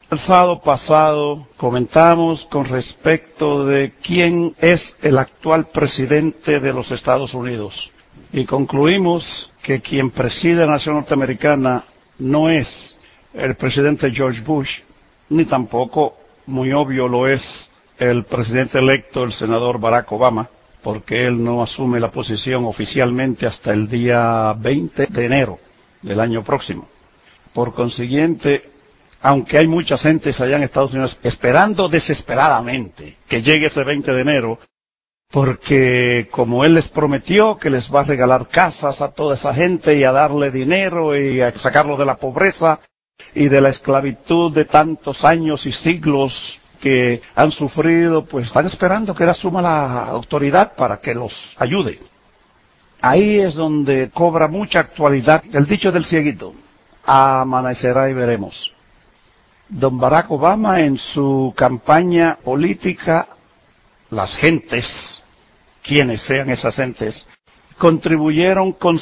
El sábado pasado comentamos con respecto de quién es el actual presidente de los Estados Unidos y concluimos que quien preside la nación norteamericana no es el presidente George Bush, ni tampoco, muy obvio, lo es el presidente electo, el senador Barack Obama, porque él no asume la posición oficialmente hasta el día 20 de enero del año próximo. Por consiguiente, aunque hay mucha gente allá en Estados Unidos esperando desesperadamente que llegue ese 20 de enero, porque como él les prometió que les va a regalar casas a toda esa gente y a darle dinero y a sacarlos de la pobreza y de la esclavitud de tantos años y siglos que han sufrido, pues están esperando que él asuma la autoridad para que los ayude. Ahí es donde cobra mucha actualidad el dicho del cieguito: amanecerá y veremos. Don Barack Obama, en su campaña política, las gentes, quienes sean esas gentes, contribuyeron con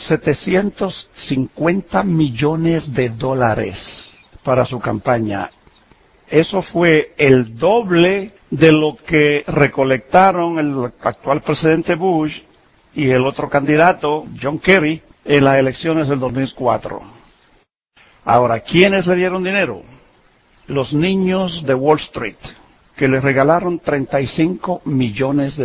$750 millones para su campaña. Eso fue el doble de lo que recolectaron el actual presidente Bush y el otro candidato, John Kerry, en las elecciones del 2004. Ahora, ¿quiénes le dieron dinero? Los niños de Wall Street, que le regalaron $35 millones.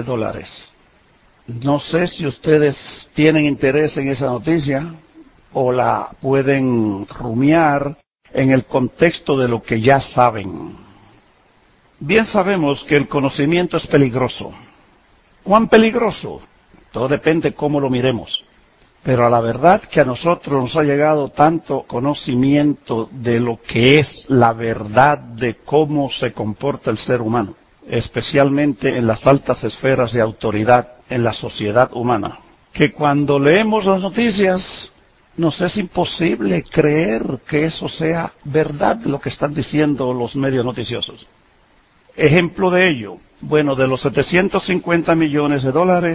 No sé si ustedes tienen interés en esa noticia o la pueden rumiar en el contexto de lo que ya saben. Bien sabemos que el conocimiento es peligroso. ¿Cuán peligroso? Todo depende cómo lo miremos. Pero a la verdad que a nosotros nos ha llegado tanto conocimiento de lo que es la verdad de cómo se comporta el ser humano, especialmente en las altas esferas de autoridad en la sociedad humana, que cuando leemos las noticias nos es imposible creer que eso sea verdad lo que están diciendo los medios noticiosos. Ejemplo de ello, bueno, de los $750 millones,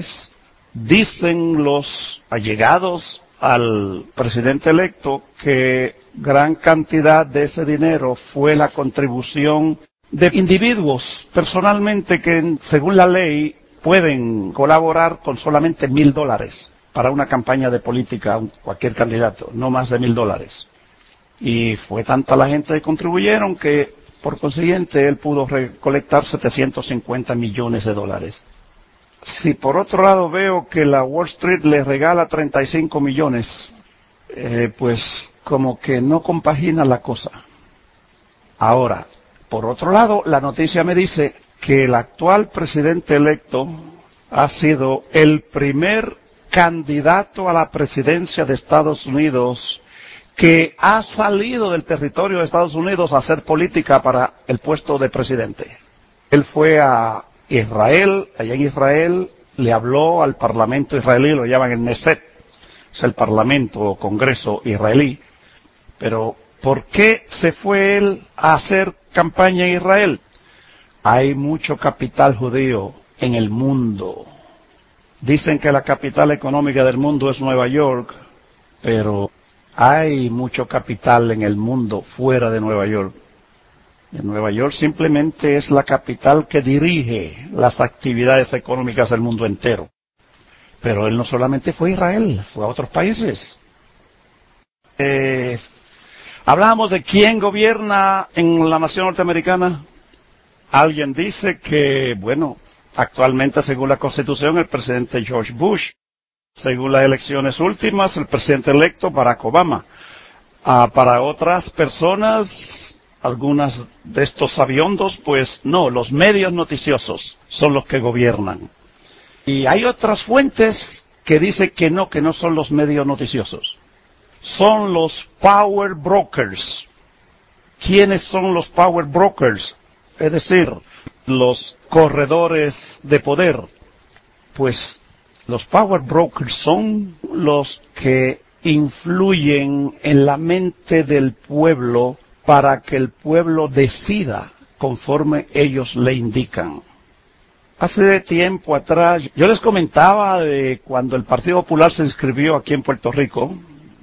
dicen los allegados al presidente electo que gran cantidad de ese dinero fue la contribución de individuos personalmente que, según la ley, pueden colaborar con solamente $1,000 para una campaña de política, cualquier candidato, no más de $1,000. Y fue tanta la gente que contribuyeron que, por consiguiente, él pudo recolectar $750 millones. Si por otro lado veo que la Wall Street le regala 35 millones, pues como que no compagina la cosa. Ahora, por otro lado, la noticia me dice que el actual presidente electo ha sido el primer candidato a la presidencia de Estados Unidos que ha salido del territorio de Estados Unidos a hacer política para el puesto de presidente. Él fue a Israel, allá en Israel, le habló al parlamento israelí, lo llaman el Knesset, es el parlamento o congreso israelí. Pero, ¿por qué se fue él a hacer campaña en Israel? Hay mucho capital judío en el mundo. Dicen que la capital económica del mundo es Nueva York, pero hay mucho capital en el mundo fuera de Nueva York. En Nueva York simplemente es la capital que dirige las actividades económicas del mundo entero. Pero él no solamente fue a Israel, fue a otros países. Hablamos de quién gobierna en la nación norteamericana. Alguien dice que, bueno, actualmente según la Constitución el presidente George Bush, según las elecciones últimas el presidente electo Barack Obama. Para otras personas, algunas de estos sabiondos, pues no, los medios noticiosos son los que gobiernan. Y hay otras fuentes que dicen que no son los medios noticiosos. Son los power brokers. ¿Quiénes son los power brokers? Es decir, los corredores de poder. Pues los power brokers son los que influyen en la mente del pueblo para que el pueblo decida conforme ellos le indican. Hace tiempo atrás, yo les comentaba de cuando el Partido Popular se inscribió aquí en Puerto Rico,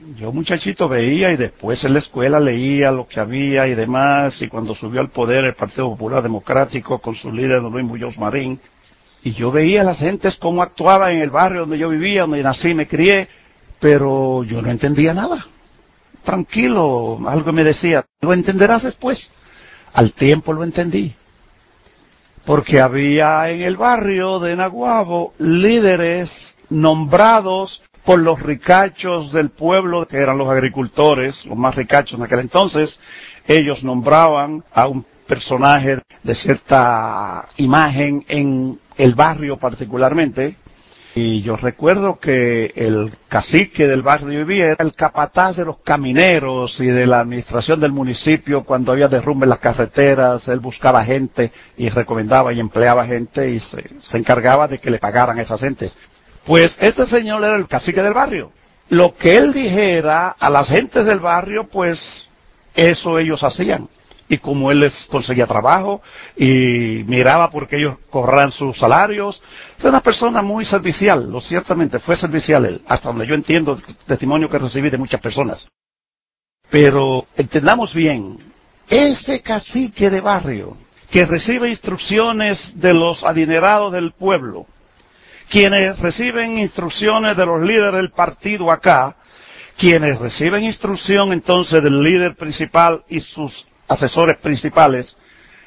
Yo muchachito veía y después en la escuela leía lo que había y demás, y cuando subió al poder el Partido Popular Democrático con su líder don Luis Muñoz Marín, y yo veía a las gentes cómo actuaban en el barrio donde yo vivía, donde nací y me crié, pero yo no entendía nada. Tranquilo, algo me decía, lo entenderás después. Al tiempo lo entendí. Porque había en el barrio de Naguabo líderes nombrados por los ricachos del pueblo, que eran los agricultores, los más ricachos en aquel entonces. Ellos nombraban a un personaje de cierta imagen en el barrio particularmente. Y yo recuerdo que el cacique del barrio de vivía era el capataz de los camineros y de la administración del municipio. Cuando había derrumbe en las carreteras, él buscaba gente y recomendaba y empleaba gente y se encargaba de que le pagaran a esas gentes. Pues este señor era el cacique del barrio. Lo que él dijera a las gentes del barrio, pues eso ellos hacían. Y como él les conseguía trabajo y miraba porque ellos cobraran sus salarios, es una persona muy servicial, ciertamente fue servicial él, hasta donde yo entiendo el testimonio que recibí de muchas personas. Pero entendamos bien, ese cacique de barrio que recibe instrucciones de los adinerados del pueblo, quienes reciben instrucciones de los líderes del partido acá, quienes reciben instrucción entonces del líder principal y sus asesores principales,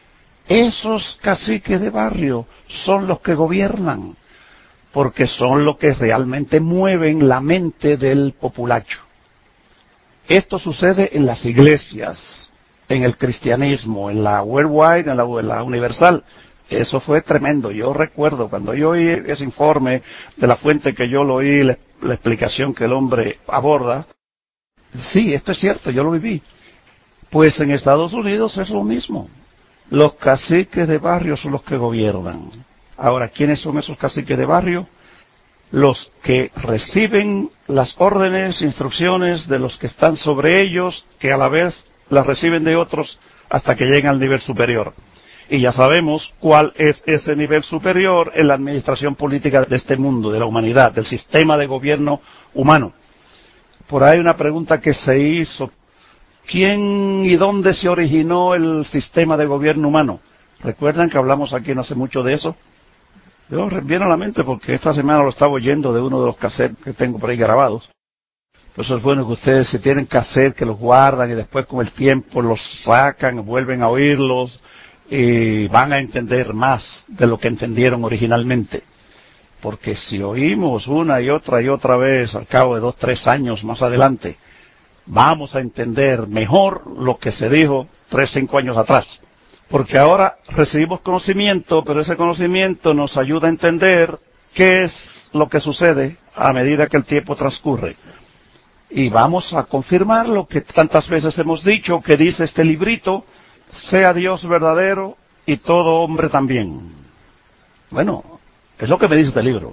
esos caciques de barrio son los que gobiernan, porque son los que realmente mueven la mente del populacho. Esto sucede en las iglesias, en el cristianismo, en la worldwide, en la universal. Eso fue tremendo. Yo recuerdo cuando yo oí ese informe de la fuente que yo lo oí, la explicación que el hombre aborda. Sí, esto es cierto, yo lo viví. Pues en Estados Unidos es lo mismo. Los caciques de barrio son los que gobiernan. Ahora, ¿quiénes son esos caciques de barrio? Los que reciben las órdenes, instrucciones de los que están sobre ellos, que a la vez las reciben de otros hasta que lleguen al nivel superior. Y ya sabemos cuál es ese nivel superior en la administración política de este mundo, de la humanidad, del sistema de gobierno humano. Por ahí una pregunta que se hizo: ¿quién y dónde se originó el sistema de gobierno humano? ¿Recuerdan que hablamos aquí no hace mucho de eso? Yo viene a la mente porque esta semana lo estaba oyendo de uno de los cassettes que tengo por ahí grabados. Por eso es bueno que ustedes, si tienen cassette, que los guardan y después con el tiempo los sacan, vuelven a oírlos y van a entender más de lo que entendieron originalmente. Porque si oímos una y otra vez al cabo de 2, 3 años más adelante, vamos a entender mejor lo que se dijo 3, 5 años atrás. Porque ahora recibimos conocimiento, pero ese conocimiento nos ayuda a entender qué es lo que sucede a medida que el tiempo transcurre. Y vamos a confirmar lo que tantas veces hemos dicho, que dice este librito: sea Dios verdadero y todo hombre también. Bueno, es lo que me dice este libro.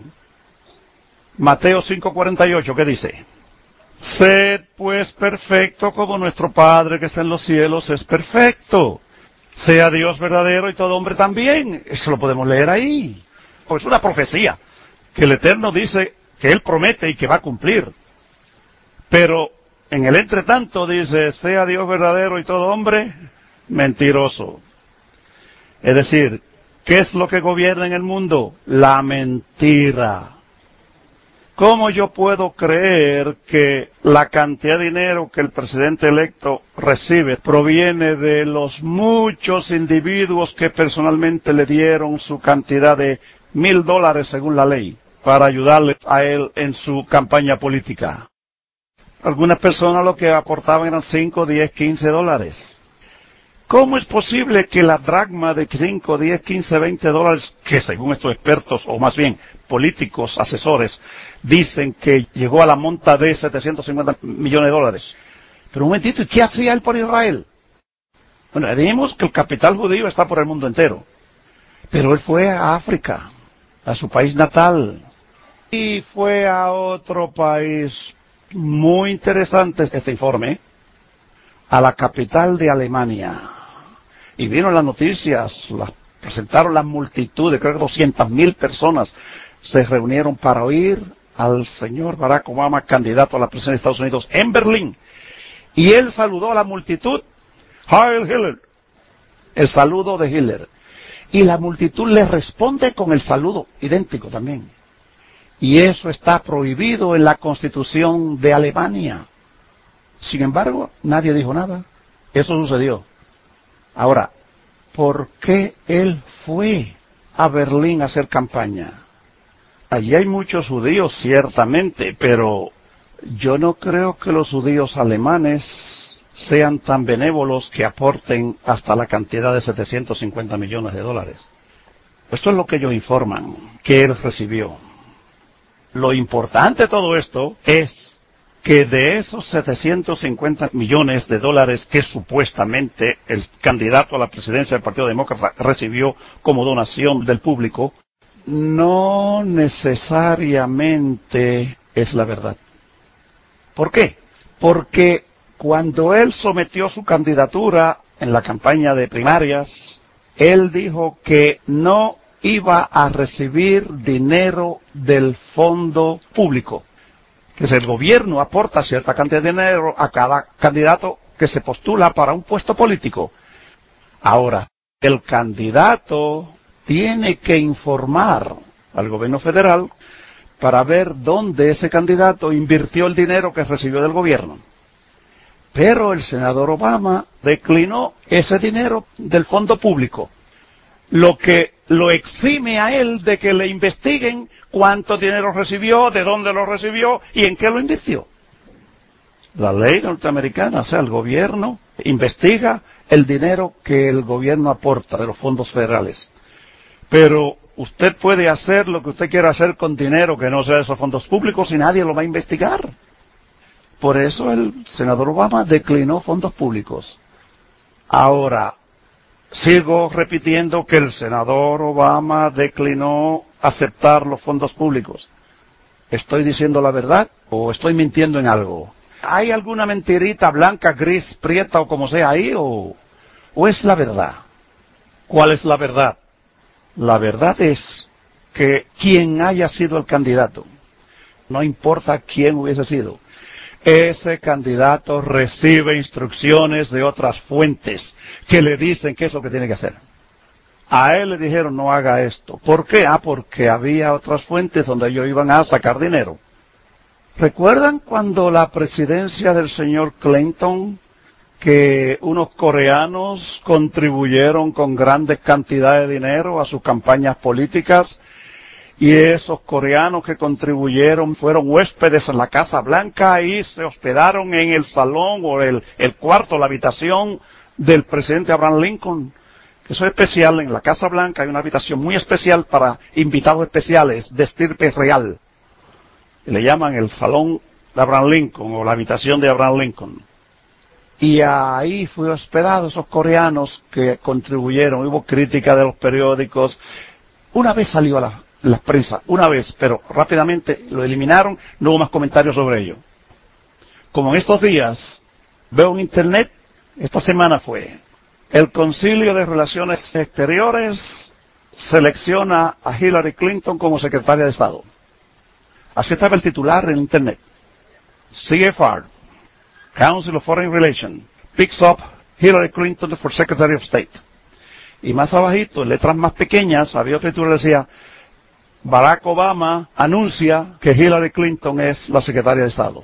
Mateo 5:48, ¿qué dice? Sed pues perfecto como nuestro Padre que está en los cielos es perfecto. Sea Dios verdadero y todo hombre también. Eso lo podemos leer ahí. Pues es una profecía que el Eterno dice que Él promete y que va a cumplir. Pero en el entretanto dice: sea Dios verdadero y todo hombre mentiroso. Es decir, ¿qué es lo que gobierna en el mundo? La mentira. ¿Cómo yo puedo creer que la cantidad de dinero que el presidente electo recibe proviene de los muchos individuos que personalmente le dieron su cantidad de $1,000 según la ley para ayudarle a él en su campaña política? Algunas personas lo que aportaban eran $5, $10, $15. ¿Cómo es posible que la dracma de $5, $10, $15, $20, que según estos expertos, o más bien políticos, asesores, dicen que llegó a la monta de $750 millones? Pero un momentito, ¿y qué hacía él por Israel? Bueno, dijimos que el capital judío está por el mundo entero. Pero él fue a África, a su país natal, y fue a otro país muy interesante, este informe, a la capital de Alemania. Y vieron las noticias, presentaron las multitudes, creo que 200,000 personas se reunieron para oír al señor Barack Obama, candidato a la presidencia de Estados Unidos, en Berlín. Y él saludó a la multitud, Heil Hitler, el saludo de Hitler. Y la multitud le responde con el saludo idéntico también. Y eso está prohibido en la Constitución de Alemania. Sin embargo, nadie dijo nada. Eso sucedió. Ahora, ¿por qué él fue a Berlín a hacer campaña? Allí hay muchos judíos, ciertamente, pero yo no creo que los judíos alemanes sean tan benévolos que aporten hasta la cantidad de 750 millones de dólares. Esto es lo que ellos informan, que él recibió. Lo importante de todo esto es que de esos 750 millones de dólares que supuestamente el candidato a la presidencia del Partido Demócrata recibió como donación del público, no necesariamente es la verdad. ¿Por qué? Porque cuando él sometió su candidatura en la campaña de primarias, él dijo que no iba a recibir dinero del fondo público, que si el gobierno aporta cierta cantidad de dinero a cada candidato que se postula para un puesto político. Ahora, el candidato tiene que informar al gobierno federal para ver dónde ese candidato invirtió el dinero que recibió del gobierno. Pero el senador Obama declinó ese dinero del fondo público, lo que lo exime a él de que le investiguen cuánto dinero recibió, de dónde lo recibió y en qué lo invirtió. La ley norteamericana, o sea, el gobierno investiga el dinero que el gobierno aporta de los fondos federales. Pero usted puede hacer lo que usted quiera hacer con dinero que no sea de esos fondos públicos y nadie lo va a investigar. Por eso el senador Obama declinó fondos públicos. Ahora, sigo repitiendo que el senador Obama declinó aceptar los fondos públicos. ¿Estoy diciendo la verdad o estoy mintiendo en algo? ¿Hay alguna mentirita blanca, gris, prieta o como sea ahí o es la verdad? ¿Cuál es la verdad? La verdad es que quien haya sido el candidato, no importa quién hubiese sido, ese candidato recibe instrucciones de otras fuentes que le dicen qué es lo que tiene que hacer. A él le dijeron no haga esto. ¿Por qué? Porque había otras fuentes donde ellos iban a sacar dinero. ¿Recuerdan cuando la presidencia del señor Clinton, que unos coreanos contribuyeron con grandes cantidades de dinero a sus campañas políticas? Y esos coreanos que contribuyeron fueron huéspedes en la Casa Blanca y se hospedaron en el salón o el cuarto, la habitación del presidente Abraham Lincoln. Eso es especial, en la Casa Blanca hay una habitación muy especial para invitados especiales de estirpe real. Y le llaman el salón de Abraham Lincoln o la habitación de Abraham Lincoln. Y ahí fue hospedado esos coreanos que contribuyeron. Hubo crítica de los periódicos. Una vez salió a la prensa, una vez, pero rápidamente lo eliminaron, no hubo más comentarios sobre ello. Como en estos días veo en internet, esta semana fue, el Concilio de Relaciones Exteriores selecciona a Hillary Clinton como secretaria de Estado. Así estaba el titular en internet. CFR, Council of Foreign Relations, picks up Hillary Clinton for Secretary of State. Y más abajito, en letras más pequeñas, había otro título que decía, Barack Obama anuncia que Hillary Clinton es la secretaria de Estado.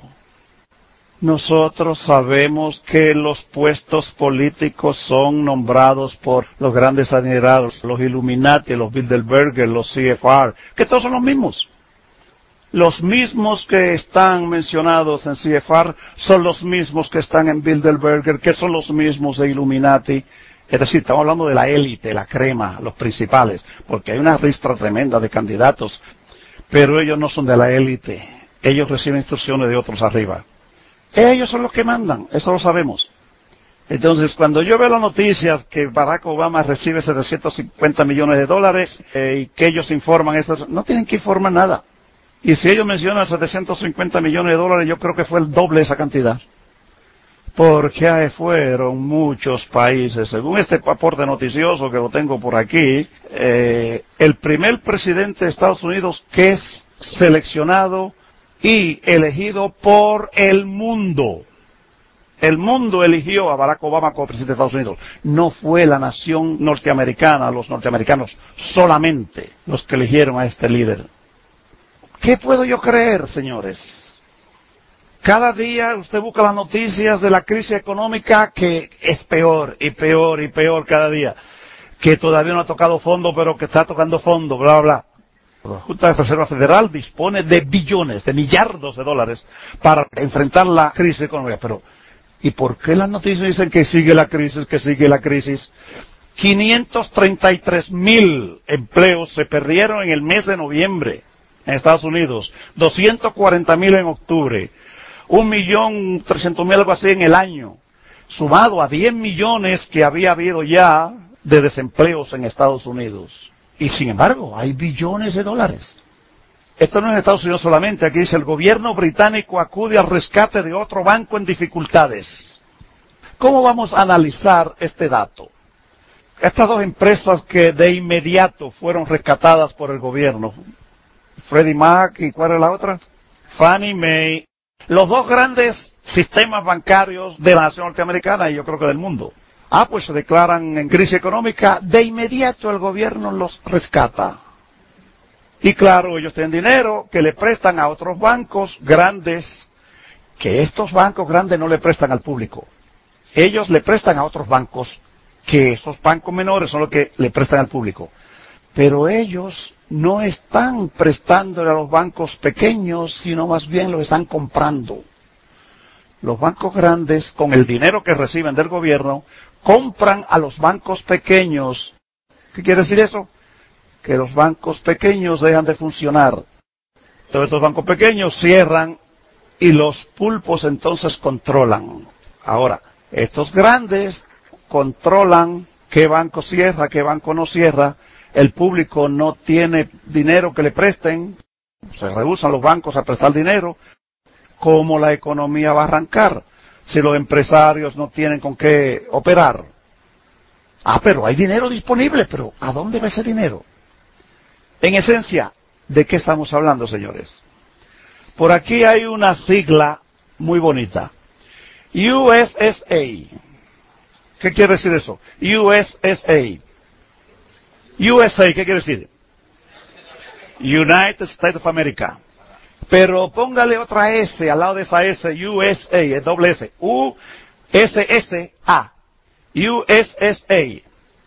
Nosotros sabemos que los puestos políticos son nombrados por los grandes adinerados, los Illuminati, los Bilderberger, los CFR, que todos son los mismos. Los mismos que están mencionados en CFR son los mismos que están en Bilderberger, que son los mismos de Illuminati. Es decir, estamos hablando de la élite, la crema, los principales, porque hay una ristra tremenda de candidatos, pero ellos no son de la élite. Ellos reciben instrucciones de otros arriba. Ellos son los que mandan, eso lo sabemos. Entonces, cuando yo veo las noticias que Barack Obama recibe 750 millones de dólares y que ellos informan eso, no tienen que informar nada. Y si ellos mencionan 750 millones de dólares, yo creo que fue el doble de esa cantidad. Porque fueron muchos países. Según este aporte noticioso que lo tengo por aquí, el primer presidente de Estados Unidos que es seleccionado y elegido por el mundo. El mundo eligió a Barack Obama como presidente de Estados Unidos. No fue la nación norteamericana, los norteamericanos solamente los que eligieron a este líder. ¿Qué puedo yo creer, señores? Cada día usted busca las noticias de la crisis económica que es peor y peor y peor cada día. Que todavía no ha tocado fondo, pero que está tocando fondo, bla, bla, bla. La Junta de Reserva Federal dispone de billones, de millardos de dólares para enfrentar la crisis económica. Pero, ¿y por qué las noticias dicen que sigue la crisis, que sigue la crisis? 533,000 empleos se perdieron en el mes de noviembre en Estados Unidos, 240,000 en octubre, 1,300,000 algo así en el año, sumado a 10 millones que había habido ya de desempleos en Estados Unidos. Y sin embargo, hay billones de dólares. Esto no es en Estados Unidos solamente, aquí dice el gobierno británico acude al rescate de otro banco en dificultades. ¿Cómo vamos a analizar este dato? Estas dos empresas que de inmediato fueron rescatadas por el gobierno, Freddie Mac y ¿cuál es la otra? Fannie Mae, los dos grandes sistemas bancarios de la nación norteamericana y yo creo que del mundo. Pues se declaran en crisis económica, de inmediato el gobierno los rescata. Y claro, ellos tienen dinero que le prestan a otros bancos grandes, que estos bancos grandes no le prestan al público. Ellos le prestan a otros bancos, que esos bancos menores son los que le prestan al público. Pero ellos no están prestándole a los bancos pequeños, sino más bien los están comprando. Los bancos grandes, con el dinero que reciben del gobierno, compran a los bancos pequeños. ¿Qué quiere decir eso? Que los bancos pequeños dejan de funcionar. Todos estos bancos pequeños cierran y los pulpos entonces controlan. Ahora, estos grandes controlan qué banco cierra, qué banco no cierra. El público no tiene dinero que le presten, se rehúsan los bancos a prestar dinero. ¿Cómo la economía va a arrancar si los empresarios no tienen con qué operar? Pero hay dinero disponible, pero ¿a dónde va ese dinero? En esencia, ¿de qué estamos hablando, señores? Por aquí hay una sigla muy bonita. USSA. ¿Qué quiere decir eso? USSA. USA, ¿qué quiere decir? United States of America. Pero póngale otra S al lado de esa S, USA, es doble S. USSA. USSA.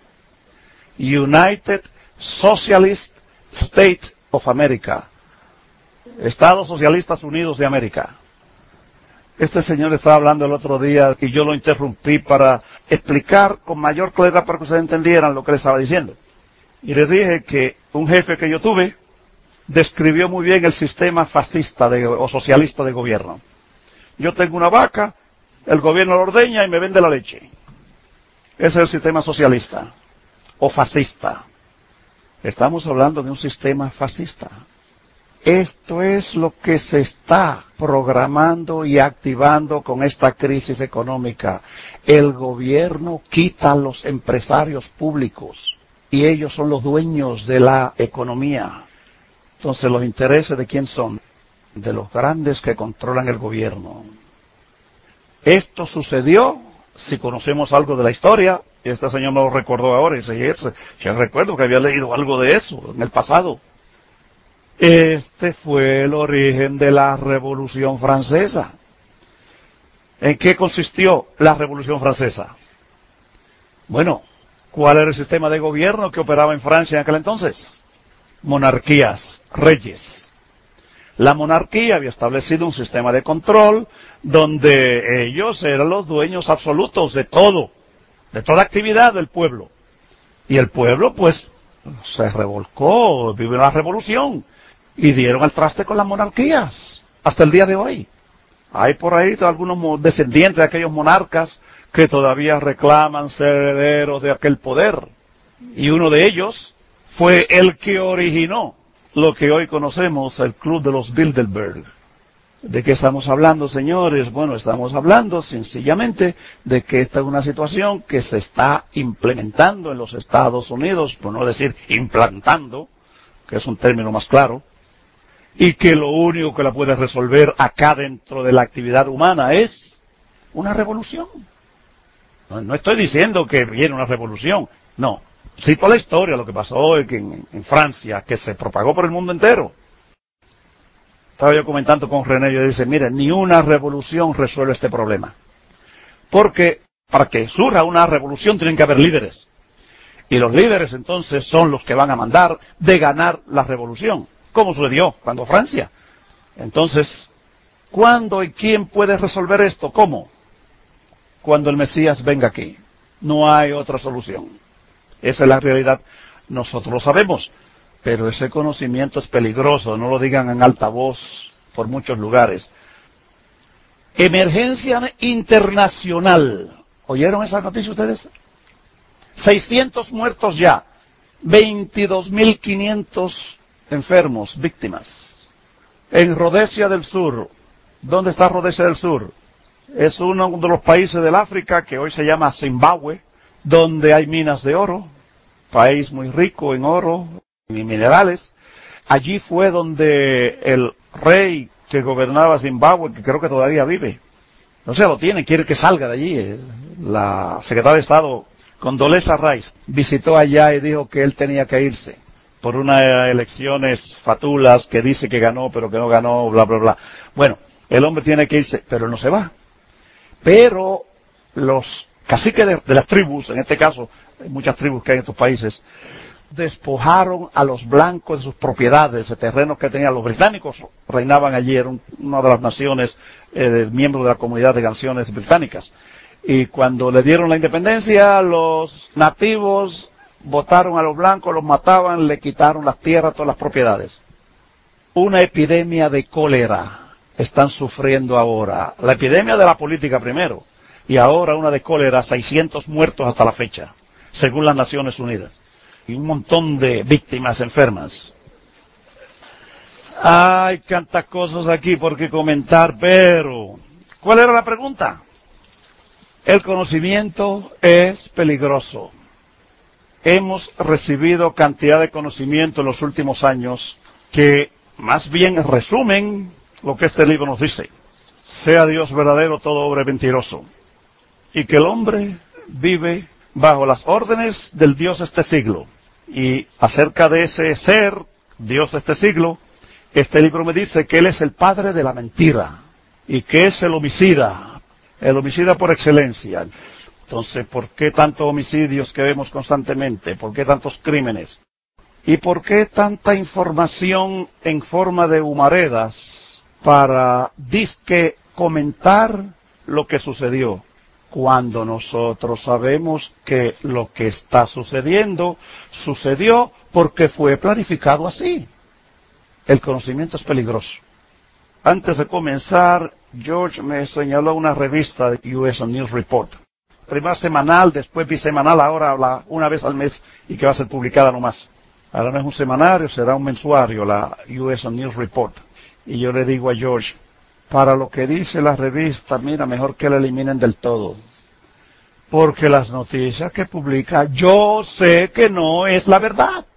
United Socialist States of America. Estados Socialistas Unidos de América. Este señor estaba hablando el otro día y yo lo interrumpí para explicar con mayor claridad para que ustedes entendieran lo que le estaba diciendo. Y les dije que un jefe que yo tuve describió muy bien el sistema fascista o socialista de gobierno. Yo tengo una vaca, el gobierno lo ordeña y me vende la leche. Ese es el sistema socialista o fascista. Estamos hablando de un sistema fascista. Esto es lo que se está programando y activando con esta crisis económica. El gobierno quita a los empresarios públicos y ellos son los dueños de la economía. Entonces, ¿los intereses de quién son? De los grandes que controlan el gobierno. Esto sucedió, si conocemos algo de la historia, y este señor me lo recordó ahora, y dice, yo recuerdo que había leído algo de eso en el pasado. Este fue el origen de la Revolución Francesa. ¿En qué consistió la Revolución Francesa? Bueno, ¿cuál era el sistema de gobierno que operaba en Francia en aquel entonces? Monarquías, reyes. La monarquía había establecido un sistema de control donde ellos eran los dueños absolutos de todo, de toda actividad del pueblo. Y el pueblo, pues, se revolcó, vivió una revolución y dieron al traste con las monarquías hasta el día de hoy. Hay por ahí algunos descendientes de aquellos monarcas que todavía reclaman ser herederos de aquel poder. Y uno de ellos fue el que originó lo que hoy conocemos, el Club de los Bilderberg. ¿De qué estamos hablando, señores? Bueno, estamos hablando sencillamente de que esta es una situación que se está implementando en los Estados Unidos, por no decir implantando, que es un término más claro. y que lo único que la puede resolver acá dentro de la actividad humana es una revolución. No estoy diciendo que viene una revolución, no. Cito la historia, lo que pasó en Francia, que se propagó por el mundo entero. Estaba yo comentando con René, y dice, mire, ni una revolución resuelve este problema. Porque para que surja una revolución tienen que haber líderes. Y los líderes entonces son los que van a mandar de ganar la revolución. ¿Cómo sucedió? Cuando Francia. Entonces, ¿cuándo y quién puede resolver esto? ¿Cómo? Cuando el Mesías venga aquí. No hay otra solución. Esa es la realidad. Nosotros lo sabemos. Pero ese conocimiento es peligroso. No lo digan en alta voz por muchos lugares. Emergencia internacional. ¿Oyeron esa noticia ustedes? 600 muertos ya. 22.500 enfermos, víctimas. En Rodesia del Sur. ¿Dónde está Rodesia del Sur? Es uno de los países del África que hoy se llama Zimbabue, donde hay minas de oro. País muy rico en oro y minerales. Allí fue donde el rey que gobernaba Zimbabue, que creo que todavía vive, no se lo tiene, quiere que salga de allí. La secretaria de Estado, Condoleezza Rice, visitó allá y dijo que él tenía que irse por unas elecciones fatulas que dice que ganó, pero que no ganó, bla, bla, bla. Bueno, el hombre tiene que irse, pero él no se va. Pero los caciques de las tribus, en este caso, hay muchas tribus que hay en estos países, despojaron a los blancos de sus propiedades, de terrenos que tenían. Los británicos reinaban allí, eran una de las naciones, miembros de la comunidad de naciones británicas. Y cuando le dieron la independencia, los nativos votaron a los blancos, los mataban, le quitaron las tierras, todas las propiedades. Una epidemia de cólera están sufriendo ahora. La epidemia de la política primero, y ahora una de cólera, 600 muertos hasta la fecha, según las Naciones Unidas. Y un montón de víctimas enfermas. Hay tantas cosas aquí por qué comentar, pero ¿cuál era la pregunta? El conocimiento es peligroso. Hemos recibido cantidad de conocimiento en los últimos años que más bien resumen lo que este libro nos dice. Sea Dios verdadero, todo hombre mentiroso. Y que el hombre vive bajo las órdenes del Dios de este siglo. Y acerca de ese ser, Dios de este siglo, este libro me dice que Él es el padre de la mentira. Y que es el homicida por excelencia. Entonces, ¿por qué tantos homicidios que vemos constantemente? ¿Por qué tantos crímenes? ¿Y por qué tanta información en forma de humaredas para disque comentar lo que sucedió? Cuando nosotros sabemos que lo que está sucediendo, sucedió porque fue planificado así. El conocimiento es peligroso. Antes de comenzar, George me señaló una revista de US News Report. Primero semanal, después bisemanal, ahora una vez al mes y que va a ser publicada nomás. Ahora no es un semanario, será un mensuario, la US News Report. Y yo le digo a George, para lo que dice la revista, mira, mejor que la eliminen del todo. Porque las noticias que publica, yo sé que no es la verdad.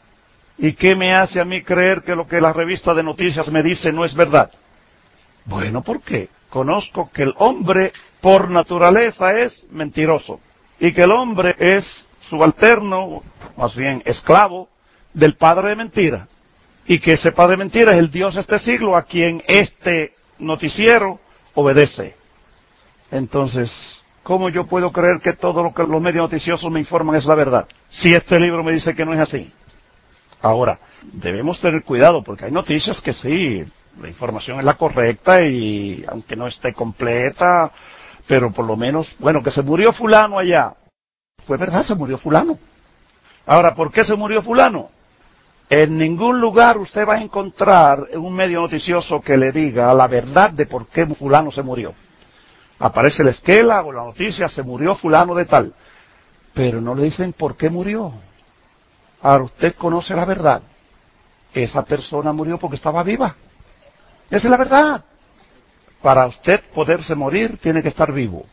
¿Y qué me hace a mí creer que lo que la revista de noticias me dice no es verdad? Bueno, ¿por qué? Conozco que el hombre por naturaleza es mentiroso. Y que el hombre es subalterno, más bien esclavo, del padre de mentira. Y que ese padre de mentira es el Dios de este siglo a quien este noticiero obedece. Entonces, ¿cómo yo puedo creer que todo lo que los medios noticiosos me informan es la verdad? Si este libro me dice que no es así. Ahora, debemos tener cuidado porque hay noticias que sí, la información es la correcta y aunque no esté completa, pero por lo menos, bueno, que se murió fulano allá. Fue verdad, se murió fulano. Ahora, ¿por qué se murió fulano? En ningún lugar usted va a encontrar un medio noticioso que le diga la verdad de por qué fulano se murió. Aparece la esquela o la noticia, se murió fulano de tal. Pero no le dicen por qué murió. Ahora usted conoce la verdad. Esa persona murió porque estaba viva. Esa es la verdad. Para usted poderse morir, tiene que estar vivo.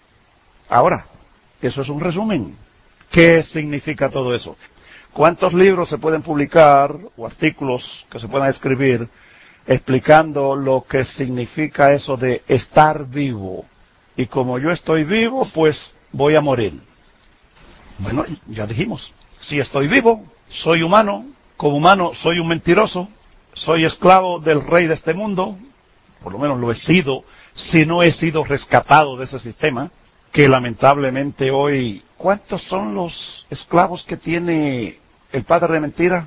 Ahora, eso es un resumen. ¿Qué significa todo eso? ¿Cuántos libros se pueden publicar o artículos que se puedan escribir explicando lo que significa eso de estar vivo. Y como yo estoy vivo, pues voy a morir. Bueno, ya dijimos, si estoy vivo, soy humano, como humano soy un mentiroso, soy esclavo del rey de este mundo, por lo menos lo he sido, si no he sido rescatado de ese sistema, que lamentablemente hoy, ¿cuántos son los esclavos que tiene el padre de mentira?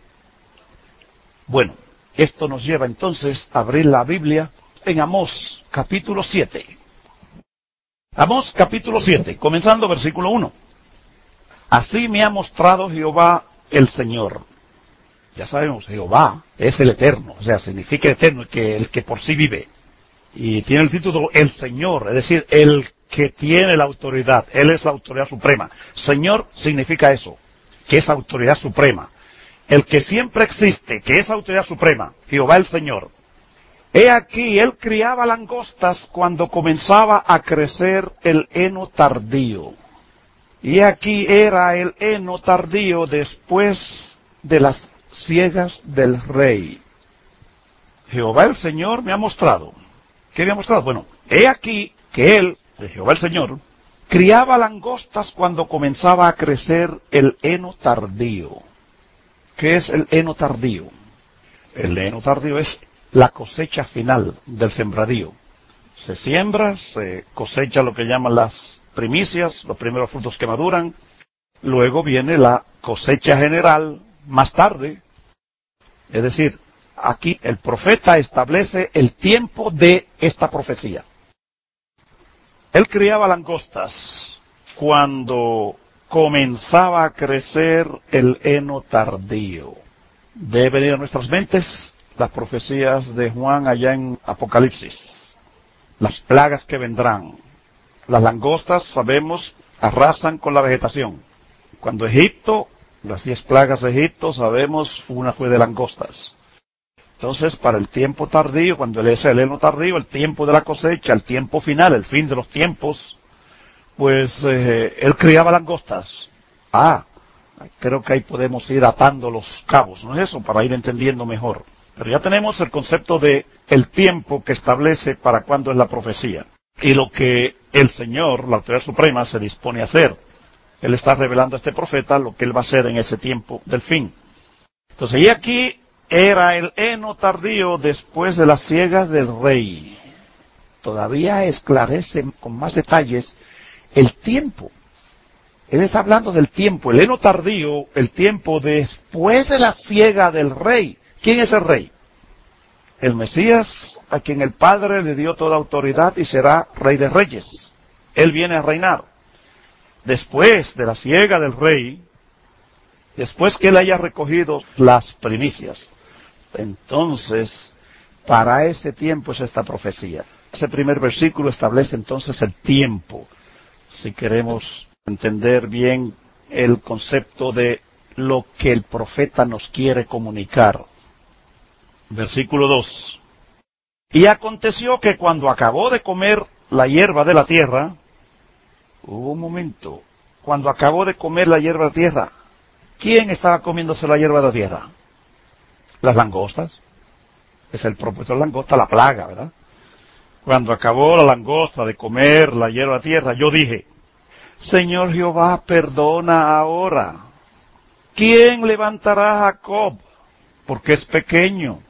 Bueno, esto nos lleva entonces a abrir la Biblia en Amós, capítulo 7. Amós, capítulo 7, comenzando versículo 1. Así me ha mostrado Jehová el Señor. Ya sabemos, Jehová es el eterno, o sea, significa eterno, el que por sí vive. Y tiene el título el Señor, es decir, el que tiene la autoridad. Él es la autoridad suprema. Señor significa eso, que es autoridad suprema. El que siempre existe, que es autoridad suprema, Jehová el Señor. He aquí, él criaba langostas cuando comenzaba a crecer el heno tardío. Y aquí era el heno tardío después de las siegas del rey. Jehová el Señor me ha mostrado. ¿Qué me ha mostrado? Bueno, he aquí que él, de Jehová el Señor, criaba langostas cuando comenzaba a crecer el heno tardío. ¿Qué es el heno tardío? El heno tardío es la cosecha final del sembradío. Se siembra, se cosecha lo que llaman las primicias, los primeros frutos que maduran. Luego viene la cosecha general más tarde. Es decir, aquí el profeta establece el tiempo de esta profecía. Él criaba langostas cuando comenzaba a crecer el heno tardío. Debe venir a nuestras mentes las profecías de Juan allá en Apocalipsis. Las plagas que vendrán. Las langostas, sabemos, arrasan con la vegetación. Cuando Egipto, las 10 plagas de Egipto, sabemos, una fue de langostas. Entonces, para el tiempo tardío, cuando él es el heno tardío, el tiempo de la cosecha, el tiempo final, el fin de los tiempos, pues él criaba langostas. Creo que ahí podemos ir atando los cabos, ¿no es eso? Para ir entendiendo mejor. Pero ya tenemos el concepto de el tiempo que establece para cuándo es la profecía. Y lo que el Señor, la autoridad suprema, se dispone a hacer. Él está revelando a este profeta lo que él va a hacer en ese tiempo del fin. Entonces, y aquí era el heno tardío después de las siegas del rey. Todavía esclarece con más detalles el tiempo. Él está hablando del tiempo, el heno tardío, el tiempo después de la siega del rey. ¿Quién es el rey? El Mesías, a quien el Padre le dio toda autoridad y será Rey de Reyes. Él viene a reinar. Después de la siega del rey, después que él haya recogido las primicias, entonces, para ese tiempo es esta profecía. Ese primer versículo establece entonces el tiempo, si queremos entender bien el concepto de lo que el profeta nos quiere comunicar. Versículo 2. Y aconteció que cuando acabó de comer la hierba de la tierra, hubo un momento, cuando acabó de comer la hierba de la tierra, ¿quién estaba comiéndose la hierba de la tierra? Las langostas. Es el propósito de la langosta, la plaga, ¿verdad? Cuando acabó la langosta de comer la hierba de la tierra, yo dije, Señor Jehová, perdona ahora. ¿Quién levantará a Jacob? Porque es pequeño.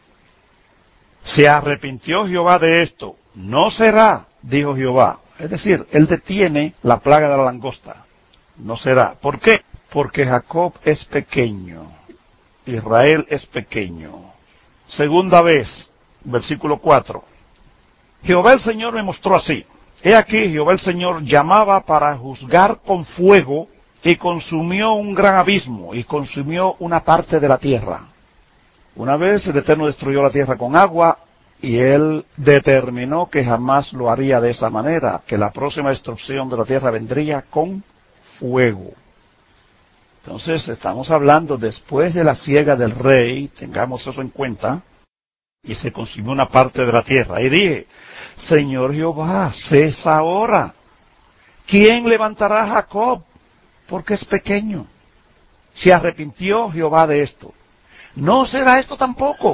Se arrepintió Jehová de esto. No será, dijo Jehová. Es decir, él detiene la plaga de la langosta. No será. ¿Por qué? Porque Jacob es pequeño. Israel es pequeño. Segunda vez, versículo 4. Jehová el Señor me mostró así. He aquí, Jehová el Señor llamaba para juzgar con fuego y consumió un gran abismo y consumió una parte de la tierra. Una vez el Eterno destruyó la tierra con agua y él determinó que jamás lo haría de esa manera, que la próxima destrucción de la tierra vendría con fuego. Entonces estamos hablando después de la siega del rey, tengamos eso en cuenta, y se consumió una parte de la tierra. Y dije, Señor Jehová, cesa ahora. ¿Quién levantará a Jacob? Porque es pequeño. Se arrepintió Jehová de esto. No será esto tampoco.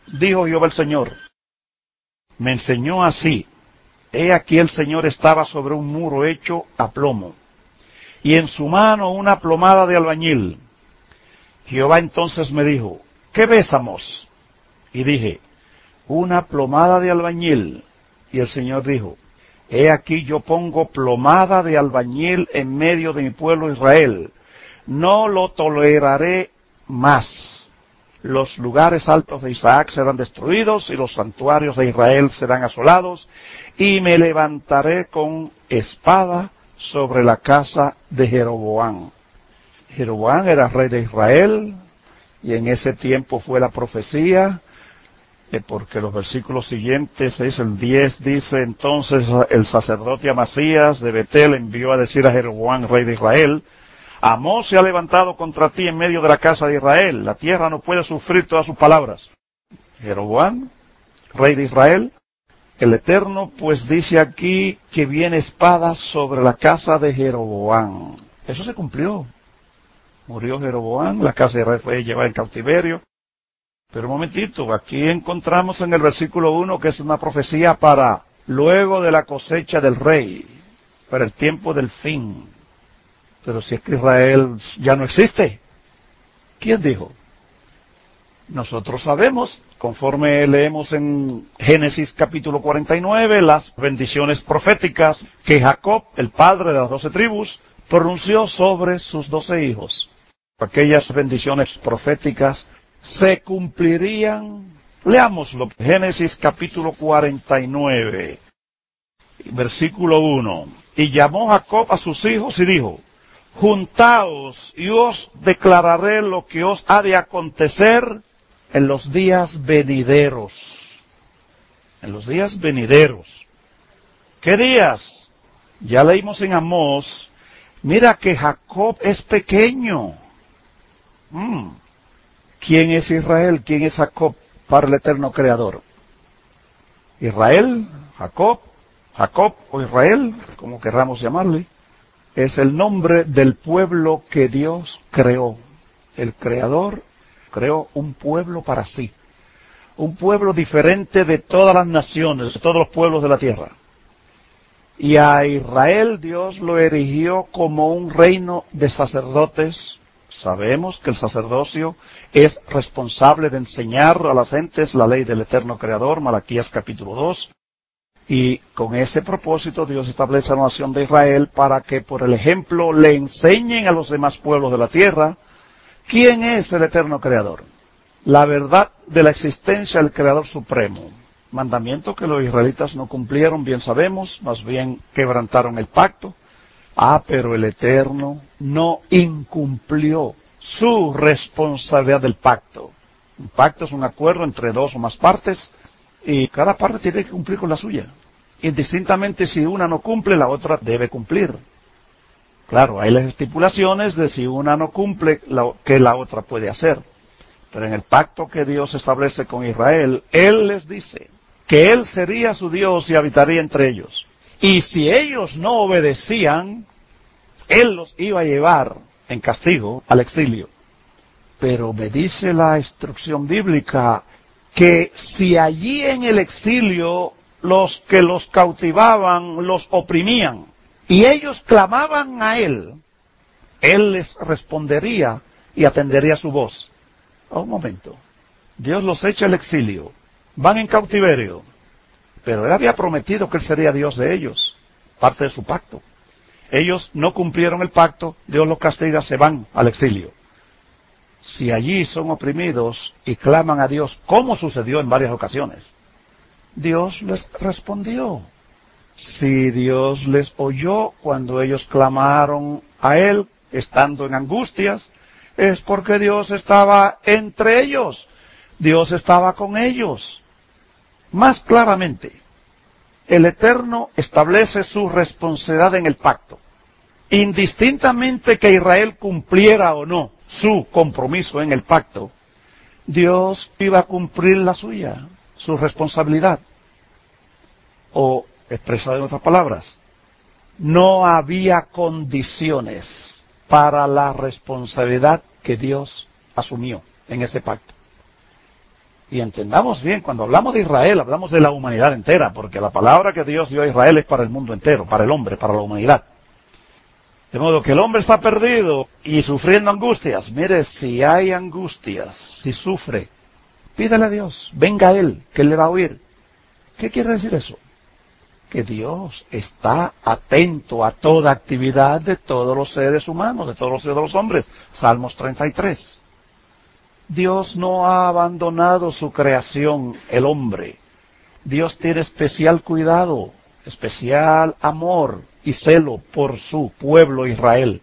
dijo Jehová el Señor. Me enseñó así. He aquí el Señor estaba sobre un muro hecho a plomo, y en su mano una plomada de albañil. Jehová entonces me dijo, ¿qué ves, Amós? Y dije, una plomada de albañil. Y el Señor dijo, he aquí yo pongo plomada de albañil en medio de mi pueblo Israel. No lo toleraré más. Los lugares altos de Isaac serán destruidos y los santuarios de Israel serán asolados, y me levantaré con espada sobre la casa de Jeroboam. Jeroboam era rey de Israel, y en ese tiempo fue la profecía, porque los versículos siguientes, el 10 dice, entonces el sacerdote Amasías de Betel envió a decir a Jeroboam, rey de Israel, Amós se ha levantado contra ti en medio de la casa de Israel, la tierra no puede sufrir todas sus palabras. Jeroboam, rey de Israel, el Eterno pues dice aquí que viene espada sobre la casa de Jeroboam. Eso se cumplió. Murió Jeroboam, la casa de Israel fue llevada en cautiverio. Pero un momentito, aquí encontramos en el versículo 1 que es una profecía para luego de la cosecha del rey, para el tiempo del fin. Pero si es que Israel ya no existe, ¿quién dijo? Nosotros sabemos, conforme leemos en Génesis capítulo 49, las bendiciones proféticas que Jacob, el padre de las 12 tribus, pronunció sobre sus 12 hijos. Aquellas bendiciones proféticas se cumplirían. Leámoslo, Génesis capítulo 49, versículo 1. Y llamó Jacob a sus hijos y dijo, juntaos y os declararé lo que os ha de acontecer en los días venideros. En los días venideros. ¿Qué días? Ya leímos en Amós. Mira que Jacob es pequeño. ¿Quién es Israel? ¿Quién es Jacob para el eterno Creador? Israel, Jacob o Israel, como querramos llamarle, es el nombre del pueblo que Dios creó. El Creador creó un pueblo para sí. Un pueblo diferente de todas las naciones, de todos los pueblos de la tierra. Y a Israel Dios lo erigió como un reino de sacerdotes. Sabemos que el sacerdocio es responsable de enseñar a las gentes la ley del eterno Creador, Malaquías capítulo 2. Y con ese propósito Dios establece la nación de Israel para que por el ejemplo le enseñen a los demás pueblos de la tierra quién es el eterno Creador. La verdad de la existencia del Creador Supremo. Mandamiento que los israelitas no cumplieron, bien sabemos, más bien quebrantaron el pacto. Pero el Eterno no incumplió su responsabilidad del pacto. Un pacto es un acuerdo entre dos o más partes, y cada parte tiene que cumplir con la suya. Indistintamente si una no cumple, la otra debe cumplir. Claro, hay las estipulaciones de si una no cumple, que la otra puede hacer. Pero en el pacto que Dios establece con Israel, Él les dice que Él sería su Dios y habitaría entre ellos. Y si ellos no obedecían, Él los iba a llevar en castigo al exilio. Pero me dice la instrucción bíblica que si allí en el exilio los que los cautivaban los oprimían y ellos clamaban a Él, Él les respondería y atendería su voz. Un momento, Dios los echa al exilio, van en cautiverio, pero Él había prometido que Él sería Dios de ellos, parte de su pacto. Ellos no cumplieron el pacto, Dios los castiga, se van al exilio. Si allí son oprimidos y claman a Dios, como sucedió en varias ocasiones, Dios les respondió. Si Dios les oyó cuando ellos clamaron a Él, estando en angustias, es porque Dios estaba entre ellos. Dios estaba con ellos. Más claramente, el Eterno establece su responsabilidad en el pacto. Indistintamente que Israel cumpliera o no su compromiso en el pacto, Dios iba a cumplir la suya, su responsabilidad. O, expresado en otras palabras, no había condiciones para la responsabilidad que Dios asumió en ese pacto. Y entendamos bien, cuando hablamos de Israel, hablamos de la humanidad entera, porque la palabra que Dios dio a Israel es para el mundo entero, para el hombre, para la humanidad. De modo que el hombre está perdido y sufriendo angustias. Mire, si hay angustias, si sufre, pídale a Dios, venga a Él, que Él le va a oír. ¿Qué quiere decir eso? Que Dios está atento a toda actividad de todos los seres humanos, de todos los seres de los hombres. Salmos 33. Dios no ha abandonado su creación, el hombre. Dios tiene especial cuidado, especial amor y celo por su pueblo Israel.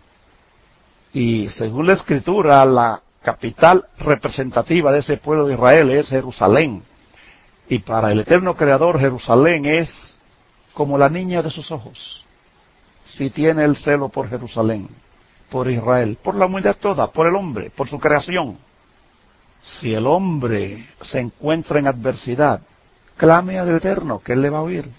Y según la Escritura, la capital representativa de ese pueblo de Israel es Jerusalén. Y para el eterno Creador, Jerusalén es como la niña de sus ojos. Si tiene el celo por Jerusalén, por Israel, por la humanidad toda, por el hombre, por su creación. Si el hombre se encuentra en adversidad, clame al Eterno, que Él le va a oír.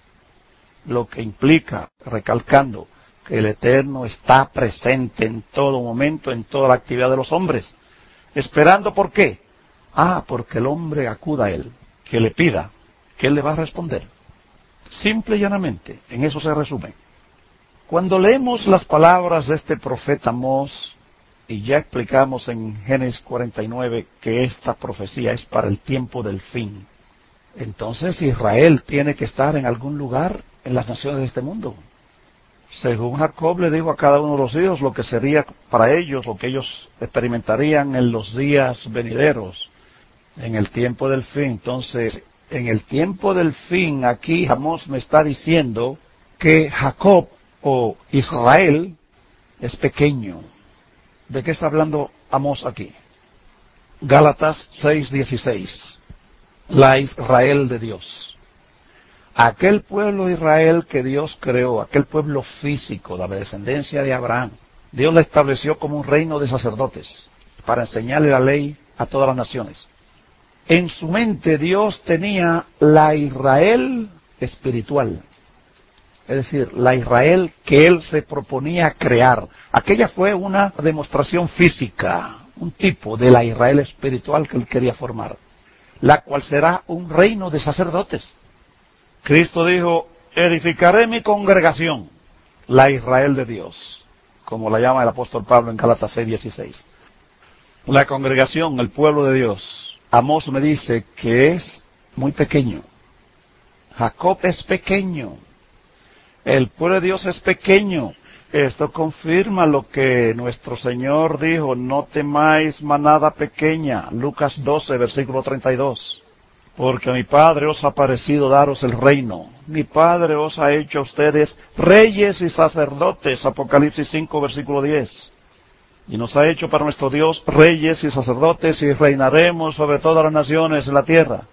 Lo que implica, recalcando, que el Eterno está presente en todo momento, en toda la actividad de los hombres. ¿Esperando por qué? Porque el hombre acuda a Él, que le pida, que Él le va a responder. Simple y llanamente, en eso se resume. Cuando leemos las palabras de este profeta Amós, y ya explicamos en Génesis 49 que esta profecía es para el tiempo del fin, entonces Israel tiene que estar en algún lugar en las naciones de este mundo. Según Jacob le dijo a cada uno de los hijos lo que sería para ellos, lo que ellos experimentarían en los días venideros, en el tiempo del fin. Entonces, en el tiempo del fin, aquí Amós me está diciendo que Jacob o Israel es pequeño. ¿De qué está hablando Amós aquí? Gálatas 6:16. La Israel de Dios. Aquel pueblo de Israel que Dios creó, aquel pueblo físico de la descendencia de Abraham, Dios la estableció como un reino de sacerdotes para enseñarle la ley a todas las naciones. En su mente Dios tenía la Israel espiritual. Es decir, la Israel que Él se proponía crear. Aquella fue una demostración física, un tipo de la Israel espiritual que Él quería formar, la cual será un reino de sacerdotes. Cristo dijo, edificaré mi congregación, la Israel de Dios, como la llama el apóstol Pablo en Gálatas 6:16. La congregación, el pueblo de Dios. Amós me dice que es muy pequeño. Jacob es pequeño. El pueblo de Dios es pequeño. Esto confirma lo que nuestro Señor dijo, no temáis manada pequeña, Lucas 12, versículo 32. Porque mi Padre os ha parecido daros el reino. Mi Padre os ha hecho a ustedes reyes y sacerdotes, Apocalipsis 5, versículo 10. Y nos ha hecho para nuestro Dios reyes y sacerdotes y reinaremos sobre todas las naciones de la tierra.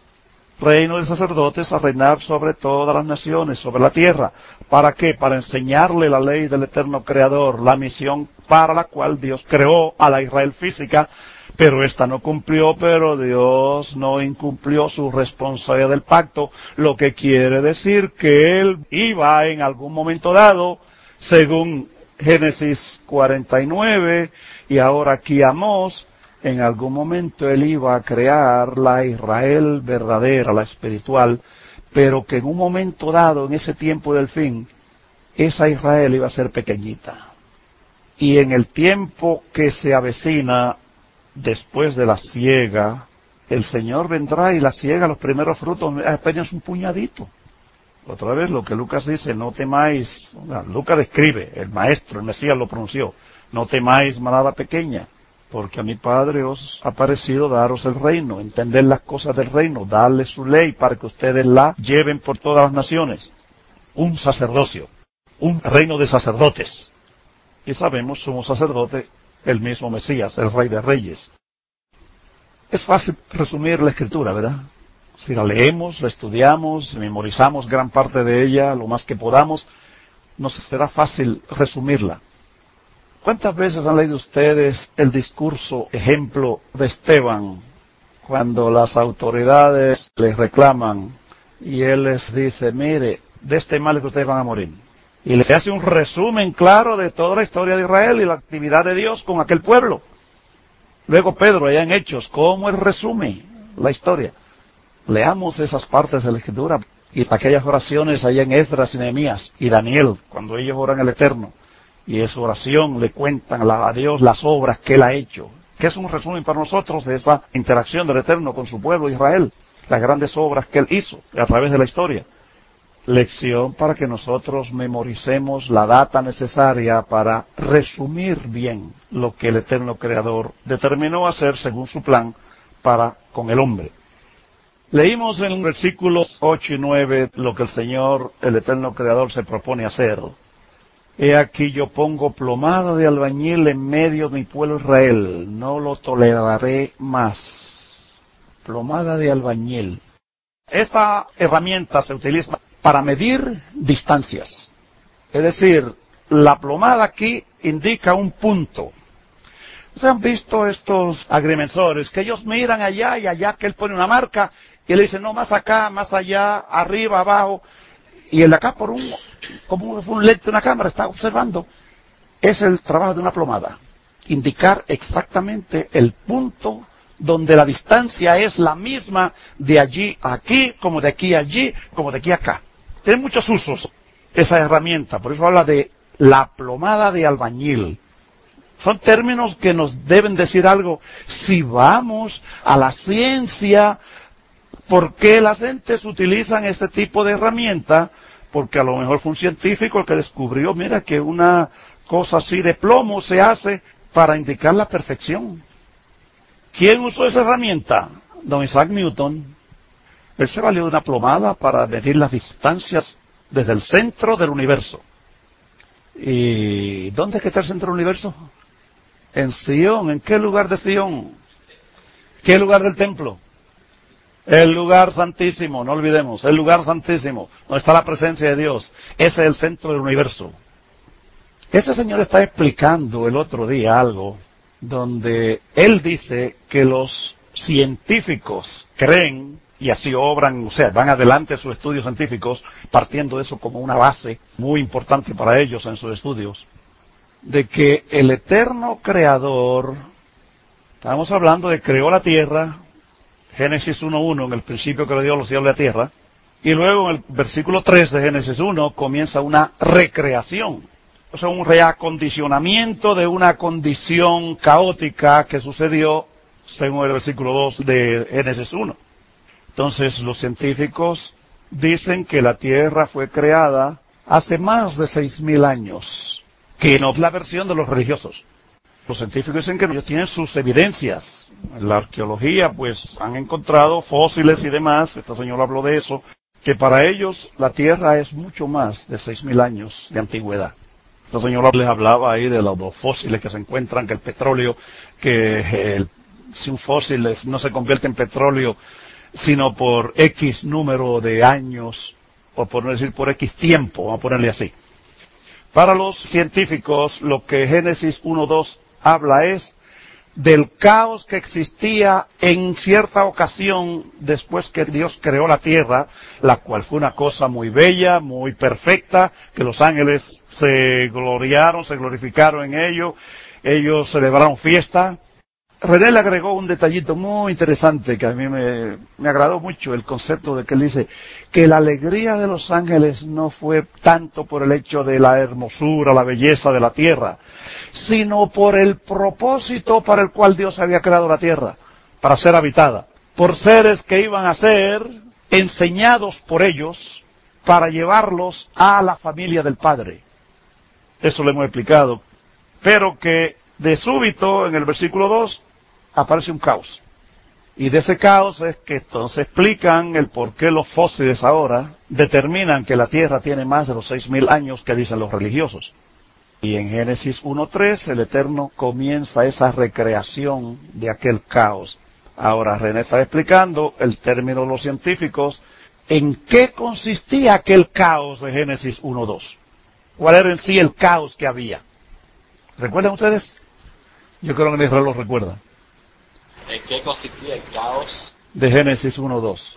Reino de sacerdotes a reinar sobre todas las naciones, sobre la tierra. ¿Para qué? Para enseñarle la ley del eterno Creador, la misión para la cual Dios creó a la Israel física, pero esta no cumplió, pero Dios no incumplió su responsabilidad del pacto, lo que quiere decir que Él iba en algún momento dado, según Génesis 49, y ahora aquí Amós, en algún momento Él iba a crear la Israel verdadera, la espiritual, pero que en un momento dado, en ese tiempo del fin, esa Israel iba a ser pequeñita. Y en el tiempo que se avecina, después de la siega, el Señor vendrá y la siega, los primeros frutos, apenas un puñadito. Otra vez lo que Lucas dice, no temáis, Lucas describe, el maestro, el Mesías lo pronunció, no temáis manada pequeña, porque a mi Padre os ha parecido daros el reino, entender las cosas del reino, darle su ley para que ustedes la lleven por todas las naciones. Un sacerdocio, un reino de sacerdotes. Y sabemos, somos sacerdote, el mismo Mesías, el Rey de Reyes. Es fácil resumir la Escritura, ¿verdad? Si la leemos, la estudiamos, memorizamos gran parte de ella, lo más que podamos, nos será fácil resumirla. ¿Cuántas veces han leído ustedes el discurso, ejemplo, de Esteban, cuando las autoridades les reclaman y él les dice, mire, de este mal que ustedes van a morir? Y les hace un resumen claro de toda la historia de Israel y la actividad de Dios con aquel pueblo. Luego Pedro, allá en Hechos, ¿cómo él resume la historia. Leamos esas partes de la Escritura y aquellas oraciones allá en Esdras y Nehemías y Daniel, cuando ellos oran al Eterno. Y en su oración le cuentan a Dios las obras que Él ha hecho, que es un resumen para nosotros de esa interacción del Eterno con su pueblo Israel, las grandes obras que Él hizo a través de la historia. Lección para que nosotros memoricemos la data necesaria para resumir bien lo que el Eterno Creador determinó hacer según su plan para con el hombre. Leímos en versículos 8 y 9 lo que el Señor, el Eterno Creador, se propone hacer. He aquí yo pongo plomada de albañil en medio de mi pueblo Israel, no lo toleraré más. Plomada de albañil. Esta herramienta se utiliza para medir distancias. Es decir, la plomada aquí indica un punto. ¿Ustedes han visto estos agrimensores que ellos miran allá y allá, que él pone una marca y le dice, no, más acá, más allá, arriba, abajo, y el de acá como un lente de una cámara está observando? Es el trabajo de una plomada, indicar exactamente el punto donde la distancia es la misma de allí a aquí, como de aquí a allí, como de aquí a acá. Tiene muchos usos esa herramienta, por eso habla de la plomada de albañil. Son términos que nos deben decir algo. Si vamos a la ciencia, ¿por qué las gentes utilizan este tipo de herramienta? Porque a lo mejor fue un científico el que descubrió, mira, que una cosa así de plomo se hace para indicar la perfección. ¿Quién usó esa herramienta? Don Isaac Newton. Él se valió de una plomada para medir las distancias desde el centro del universo. ¿Y dónde es que está el centro del universo? En Sion. ¿En qué lugar de Sion? ¿Qué lugar del templo? El lugar santísimo, no olvidemos, el lugar santísimo, donde está la presencia de Dios. Ese es el centro del universo. Ese señor está explicando el otro día algo donde él dice que los científicos creen, y así obran, o sea, van adelante sus estudios científicos, partiendo de eso como una base muy importante para ellos en sus estudios, de que el eterno creador, estamos hablando de creó la tierra, Génesis 1.1, en el principio creó Dios los cielos y la tierra, y luego en el versículo 3 de Génesis 1 comienza una recreación. O sea, un reacondicionamiento de una condición caótica que sucedió según el versículo 2 de Génesis 1. Entonces, los científicos dicen que la Tierra fue creada hace más de 6.000 años, que no es la versión de los religiosos. Los científicos dicen que ellos tienen sus evidencias. En la arqueología, pues, han encontrado fósiles y demás, este señor habló de eso, que para ellos la Tierra es mucho más de 6.000 años de antigüedad. Este señor les hablaba ahí de los dos fósiles que se encuentran, que el petróleo, si un fósil no se convierte en petróleo, sino por X número de años, o por no decir por X tiempo, vamos a ponerle así. Para los científicos, lo que Génesis 1.2 habla es del caos que existía en cierta ocasión después que Dios creó la tierra, la cual fue una cosa muy bella, muy perfecta, que los ángeles se gloriaron, se glorificaron en ello, ellos celebraron fiesta. René le agregó un detallito muy interesante que a mí me agradó mucho, el concepto de que él dice que la alegría de los ángeles no fue tanto por el hecho de la hermosura, la belleza de la tierra, sino por el propósito para el cual Dios había creado la tierra, para ser habitada, por seres que iban a ser enseñados por ellos para llevarlos a la familia del Padre. Eso lo hemos explicado, pero que de súbito en el versículo 2 aparece un caos. Y de ese caos es que entonces explican el por qué los fósiles ahora determinan que la Tierra tiene más de los 6.000 años que dicen los religiosos. Y en Génesis 1.3 el Eterno comienza esa recreación de aquel caos. Ahora René está explicando el término de los científicos en qué consistía aquel caos de Génesis 1.2. ¿Cuál era en sí el caos que había? ¿Recuerdan ustedes? Yo creo que Israel lo recuerda. ¿En qué consistía el caos? De Génesis 1.2.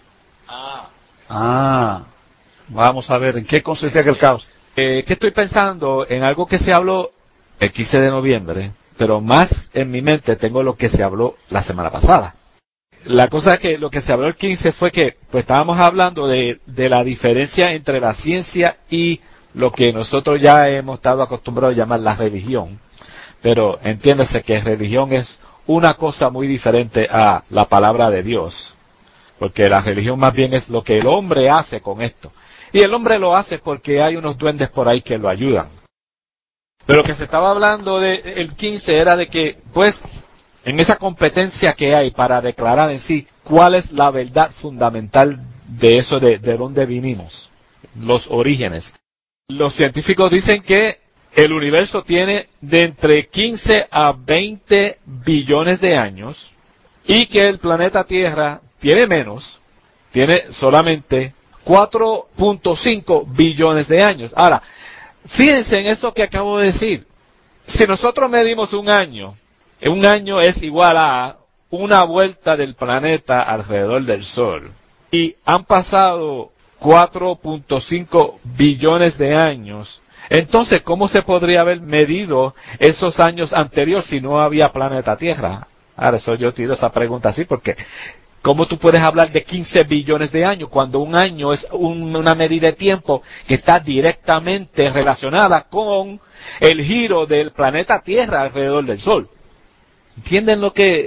Vamos a ver, ¿en qué consistía aquel caos? Que estoy pensando en algo que se habló el 15 de noviembre, pero más en mi mente tengo lo que se habló la semana pasada. la cosa es que lo que se habló el 15 fue que pues estábamos hablando de la diferencia entre la ciencia y lo que nosotros ya hemos estado acostumbrados a llamar la religión. Pero entiéndase que religión es una cosa muy diferente a la palabra de Dios. Porque la religión más bien es lo que el hombre hace con esto. Y el hombre lo hace porque hay unos duendes por ahí que lo ayudan. Pero lo que se estaba hablando el 15 era de que, pues, en esa competencia que hay para declarar en sí cuál es la verdad fundamental de eso de dónde vinimos, los orígenes. Los científicos dicen que el universo tiene de entre 15 a 20 billones de años y que el planeta Tierra tiene menos, tiene solamente 4.5 billones de años. Ahora, fíjense en eso que acabo de decir. Si nosotros medimos un año es igual a una vuelta del planeta alrededor del Sol. Y han pasado 4.5 billones de años. Entonces, ¿cómo se podría haber medido esos años anteriores si no había planeta Tierra? Ahora, eso yo tiro esa pregunta así porque ¿cómo tú puedes hablar de 15 billones de años cuando un año es una medida de tiempo que está directamente relacionada con el giro del planeta Tierra alrededor del Sol? ¿Entienden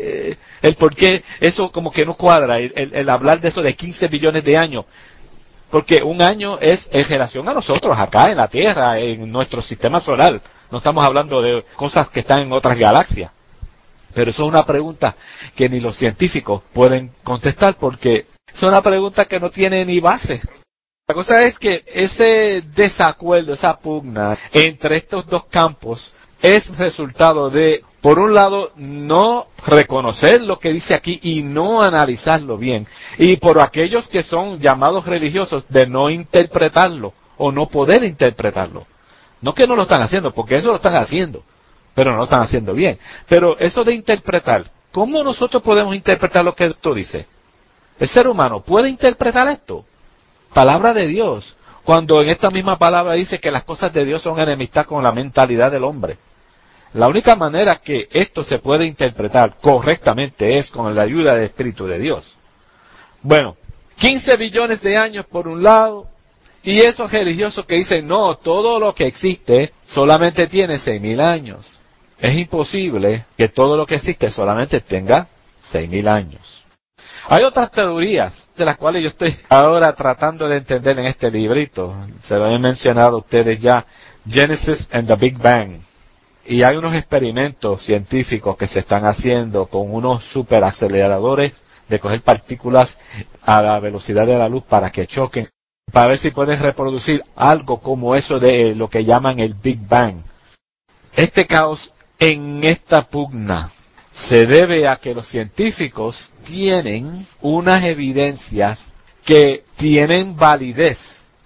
el por qué eso como que no cuadra, el hablar de eso de 15 billones de años? Porque un año es en relación a nosotros, acá en la Tierra, en nuestro sistema solar. No estamos hablando de cosas que están en otras galaxias. Pero eso es una pregunta que ni los científicos pueden contestar porque es una pregunta que no tiene ni base. La cosa es que ese desacuerdo, esa pugna entre estos dos campos es resultado de, por un lado, no reconocer lo que dice aquí y no analizarlo bien. Y por aquellos que son llamados religiosos, de no interpretarlo o no poder interpretarlo. No que no lo están haciendo, porque eso lo están haciendo, pero no lo están haciendo bien. Pero eso de interpretar, ¿cómo nosotros podemos interpretar lo que esto dice? ¿El ser humano puede interpretar esto? Palabra de Dios. Cuando en esta misma palabra dice que las cosas de Dios son enemistad con la mentalidad del hombre. La única manera que esto se puede interpretar correctamente es con la ayuda del Espíritu de Dios. Bueno, 15 billones de años por un lado, y esos religiosos que dicen, no, todo lo que existe solamente tiene 6.000 años. Es imposible que todo lo que existe solamente tenga 6.000 años. Hay otras teorías de las cuales yo estoy ahora tratando de entender en este librito. Se lo he mencionado a ustedes ya, Genesis and the Big Bang. Y hay unos experimentos científicos que se están haciendo con unos superaceleradores de coger partículas a la velocidad de la luz para que choquen, para ver si pueden reproducir algo como eso de lo que llaman el Big Bang. Este caos en esta pugna se debe a que los científicos tienen unas evidencias que tienen validez.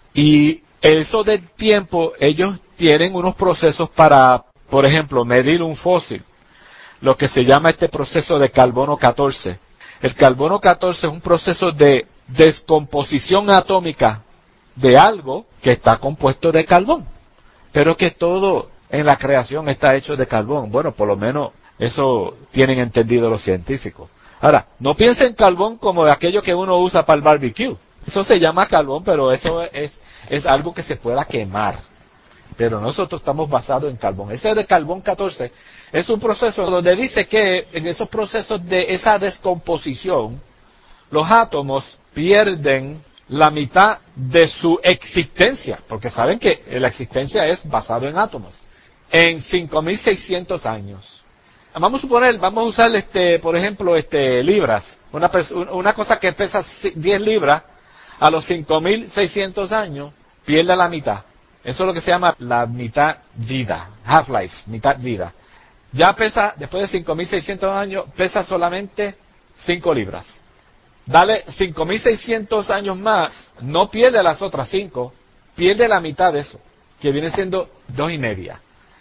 Y eso del tiempo, ellos tienen unos procesos para, por ejemplo, medir un fósil. Lo que se llama este proceso de carbono 14. El carbono 14 es un proceso de descomposición atómica de algo que está compuesto de carbón. Pero que todo en la creación está hecho de carbón. Bueno, por lo menos eso tienen entendido los científicos. Ahora, no piensen en carbón como aquello que uno usa para el barbecue. Eso se llama carbón, pero eso es algo que se pueda quemar. Pero nosotros estamos basados en carbón. Ese de carbón 14 es un proceso donde dice que en esos procesos de esa descomposición, los átomos pierden la mitad de su existencia. Porque saben que la existencia es basado en átomos. En 5.600 años. Vamos a usar por ejemplo, libras. Una cosa que pesa 10 libras, a los 5.600 años, pierde la mitad. Eso es lo que se llama la mitad vida, half-life, mitad vida. Ya pesa, después de 5.600 años, pesa solamente 5 libras. Dale 5.600 años más, no pierde las otras 5, pierde la mitad de eso, que viene siendo 2,5.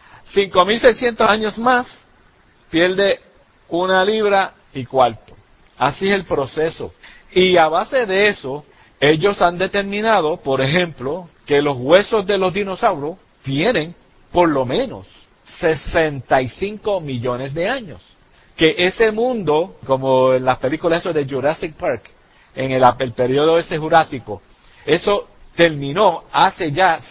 5.600 años más, pierde 1 libra y cuarto. Así es el proceso. Y a base de eso, ellos han determinado, por ejemplo, que los huesos de los dinosaurios tienen por lo menos 65 millones de años. que ese mundo, como en las películas eso de Jurassic Park, en el periodo ese jurásico, eso terminó hace ya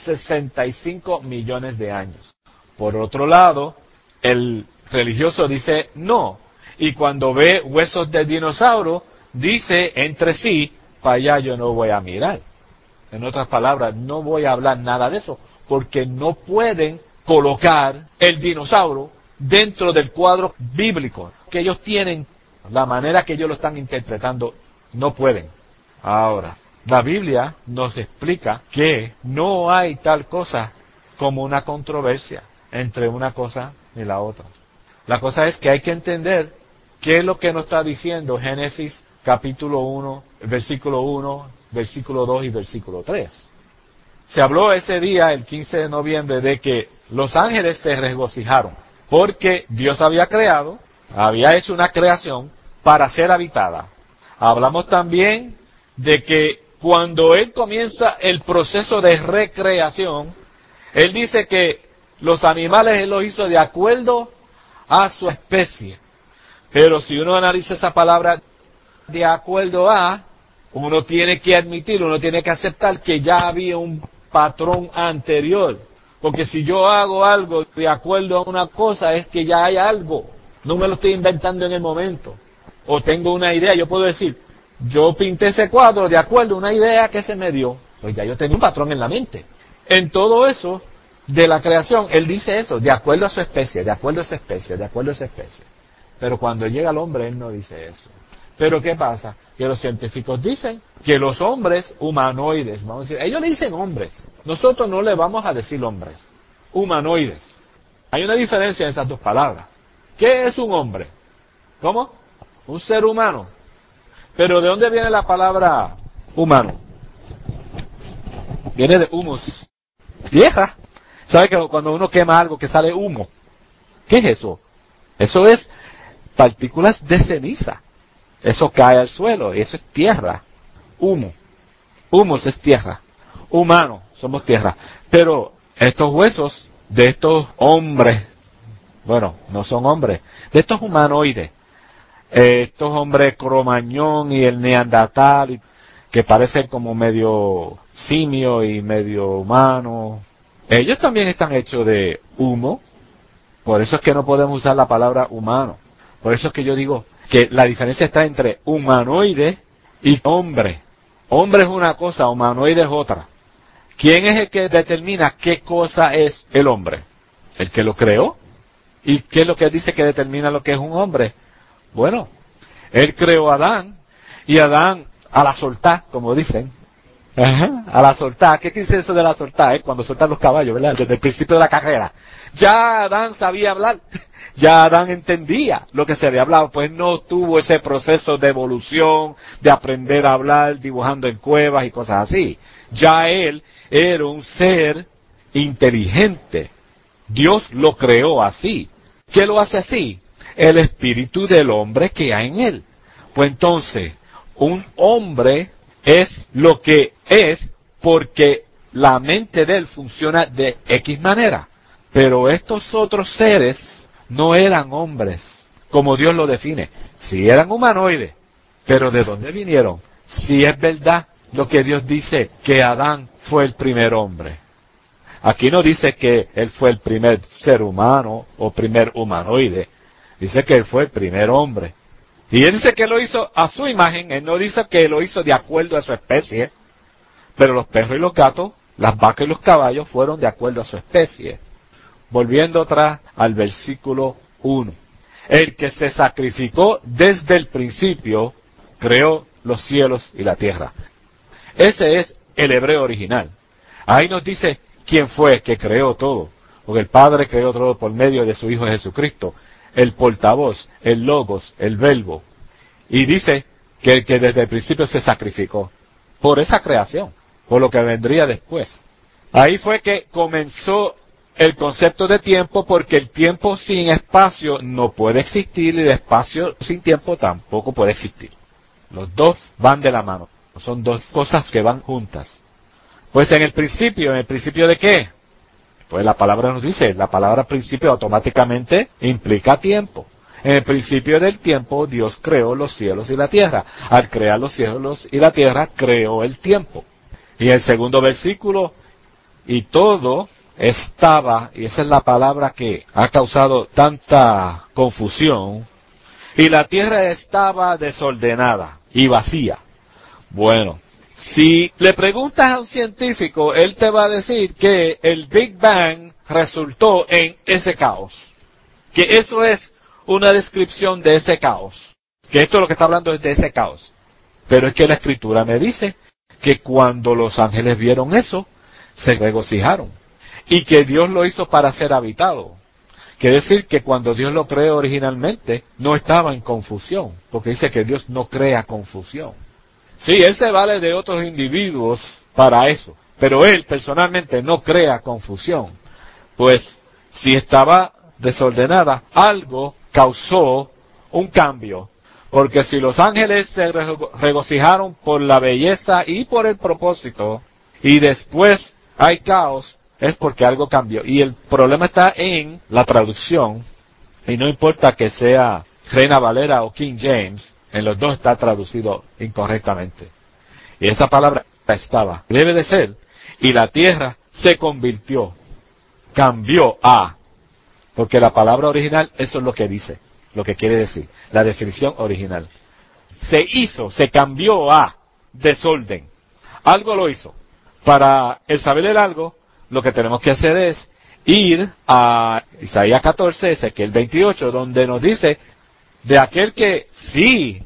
65 millones de años. Por otro lado, el religioso dice no, y cuando ve huesos de dinosaurio, dice entre sí, para allá yo no voy a mirar. En otras palabras, no voy a hablar nada de eso, porque no pueden colocar el dinosaurio dentro del cuadro bíblico que ellos tienen, la manera que ellos lo están interpretando, no pueden. Ahora, la Biblia nos explica que no hay tal cosa como una controversia entre una cosa y la otra. La cosa es que hay que entender qué es lo que nos está diciendo Génesis capítulo 1, versículo 1, versículo 2 y versículo 3. Se habló ese día, el 15 de noviembre, de que los ángeles se regocijaron porque Dios había hecho una creación para ser habitada. Hablamos también de que cuando Él comienza el proceso de recreación, Él dice que los animales Él los hizo de acuerdo a su especie. Pero si uno analiza esa palabra de acuerdo a, uno tiene que admitir, uno tiene que aceptar que ya había un patrón anterior. Porque si yo hago algo de acuerdo a una cosa, es que ya hay algo. No me lo estoy inventando en el momento. O tengo una idea, yo puedo decir, yo pinté ese cuadro de acuerdo a una idea que se me dio. Pues ya yo tenía un patrón en la mente. En todo eso de la creación, Él dice eso, de acuerdo a su especie, de acuerdo a esa especie, de acuerdo a esa especie. Pero cuando llega el hombre, Él no dice eso. Pero ¿qué pasa? Que los científicos dicen que los hombres humanoides, vamos a decir, ellos le dicen hombres. Nosotros no le vamos a decir hombres, humanoides. Hay una diferencia en esas dos palabras. ¿Qué es un hombre? ¿Cómo? Un ser humano. Pero ¿de dónde viene la palabra humano? Viene de humus. Vieja. ¿Sabe que cuando uno quema algo que sale humo? ¿Qué es eso? Eso es partículas de ceniza. Eso cae al suelo, y eso es tierra. Humo. Humus es tierra. Humano, somos tierra. Pero estos huesos de estos hombres, bueno, no son hombres, de estos humanoides, estos hombres cromañón y el neandertal, que parecen como medio simio y medio humano, ellos también están hechos de humo. Por eso es que no podemos usar la palabra humano. Por eso es que yo digo que la diferencia está entre humanoide y hombre. Hombre es una cosa, humanoide es otra. ¿Quién es el que determina qué cosa es el hombre? El que lo creó. ¿Y qué es lo que dice que determina lo que es un hombre? Bueno, Él creó a Adán, y Adán a la soltá, como dicen. A la soltá. ¿Qué dice eso de la soltá? Cuando soltan los caballos, ¿verdad? Desde el principio de la carrera. Ya Adán sabía hablar. Ya Adán entendía lo que se había hablado, pues no tuvo ese proceso de evolución, de aprender a hablar dibujando en cuevas y cosas así. Ya él era un ser inteligente. Dios lo creó así. ¿Qué lo hace así? El espíritu del hombre que hay en él. Pues entonces, un hombre es lo que es porque la mente de él funciona de X manera. Pero estos otros seres no eran hombres, como Dios lo define. Sí eran humanoides, pero ¿de dónde vinieron? Si es verdad lo que Dios dice, que Adán fue el primer hombre. Aquí no dice que él fue el primer ser humano o primer humanoide. Dice que él fue el primer hombre. Y él dice que lo hizo a su imagen. Él no dice que lo hizo de acuerdo a su especie. Pero los perros y los gatos, las vacas y los caballos fueron de acuerdo a su especie. Volviendo atrás al versículo 1. El que se sacrificó desde el principio, creó los cielos y la tierra. Ese es el hebreo original. Ahí nos dice quién fue que creó todo. Porque el Padre creó todo por medio de su Hijo Jesucristo. El portavoz, el logos, el verbo. Y dice que el que desde el principio se sacrificó por esa creación, por lo que vendría después. Ahí fue que comenzó el concepto de tiempo, porque el tiempo sin espacio no puede existir y el espacio sin tiempo tampoco puede existir. Los dos van de la mano. Son dos cosas que van juntas. Pues ¿en el principio de qué? Pues la palabra nos dice, la palabra principio automáticamente implica tiempo. En el principio del tiempo, Dios creó los cielos y la tierra. Al crear los cielos y la tierra, creó el tiempo. Y el segundo versículo, y todo estaba, y esa es la palabra que ha causado tanta confusión, y la tierra estaba desordenada y vacía. Bueno, si le preguntas a un científico, él te va a decir que el Big Bang resultó en ese caos. Que eso es una descripción de ese caos. Que esto lo que está hablando es de ese caos. Pero es que la Escritura me dice que cuando los ángeles vieron eso, se regocijaron. Y que Dios lo hizo para ser habitado. Quiere decir que cuando Dios lo creó originalmente, no estaba en confusión. Porque dice que Dios no crea confusión. Sí, Él se vale de otros individuos para eso. Pero Él personalmente no crea confusión. Pues, si estaba desordenada, algo causó un cambio. Porque si los ángeles se regocijaron por la belleza y por el propósito, y después hay caos, es porque algo cambió. Y el problema está en la traducción, y no importa que sea Reina Valera o King James, en los dos está traducido incorrectamente. Y esa palabra estaba, debe de ser, y la tierra se convirtió, cambió a, porque la palabra original, eso es lo que dice, lo que quiere decir, la definición original. Se hizo, se cambió a desorden. Algo lo hizo. Para el saber el algo, lo que tenemos que hacer es ir a Isaías 14, Ezequiel 28, donde nos dice de aquel que sí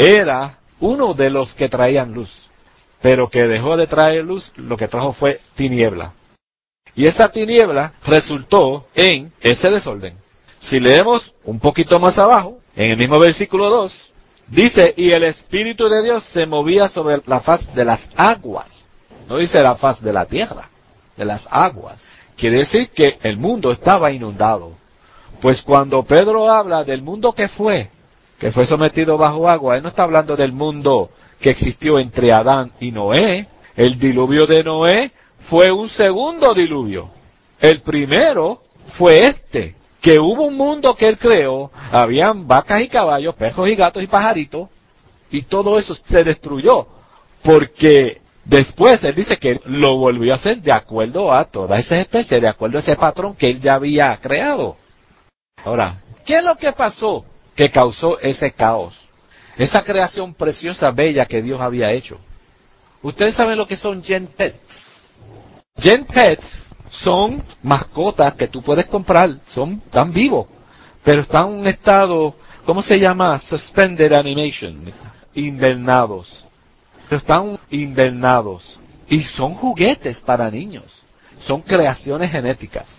era uno de los que traían luz, pero que dejó de traer luz, lo que trajo fue tiniebla. Y esa tiniebla resultó en ese desorden. Si leemos un poquito más abajo, en el mismo versículo 2, dice, y el Espíritu de Dios se movía sobre la faz de las aguas. No dice la faz de la tierra, de las aguas. Quiere decir que el mundo estaba inundado. Pues cuando Pedro habla del mundo que fue sometido bajo agua, él no está hablando del mundo que existió entre Adán y Noé. El diluvio de Noé fue un segundo diluvio. El primero fue que hubo un mundo que él creó, habían vacas y caballos, perros y gatos y pajaritos, y todo eso se destruyó, porque después él dice que lo volvió a hacer de acuerdo a todas esas especies, de acuerdo a ese patrón que él ya había creado. Ahora, ¿qué es lo que pasó que causó ese caos? Esa creación preciosa, bella que Dios había hecho. Ustedes saben lo que son gen pets. Gen pets son mascotas que tú puedes comprar, están vivos, pero están en un estado, ¿cómo se llama? Suspended animation, invernados. Pero están invernados y son juguetes para niños, son creaciones genéticas.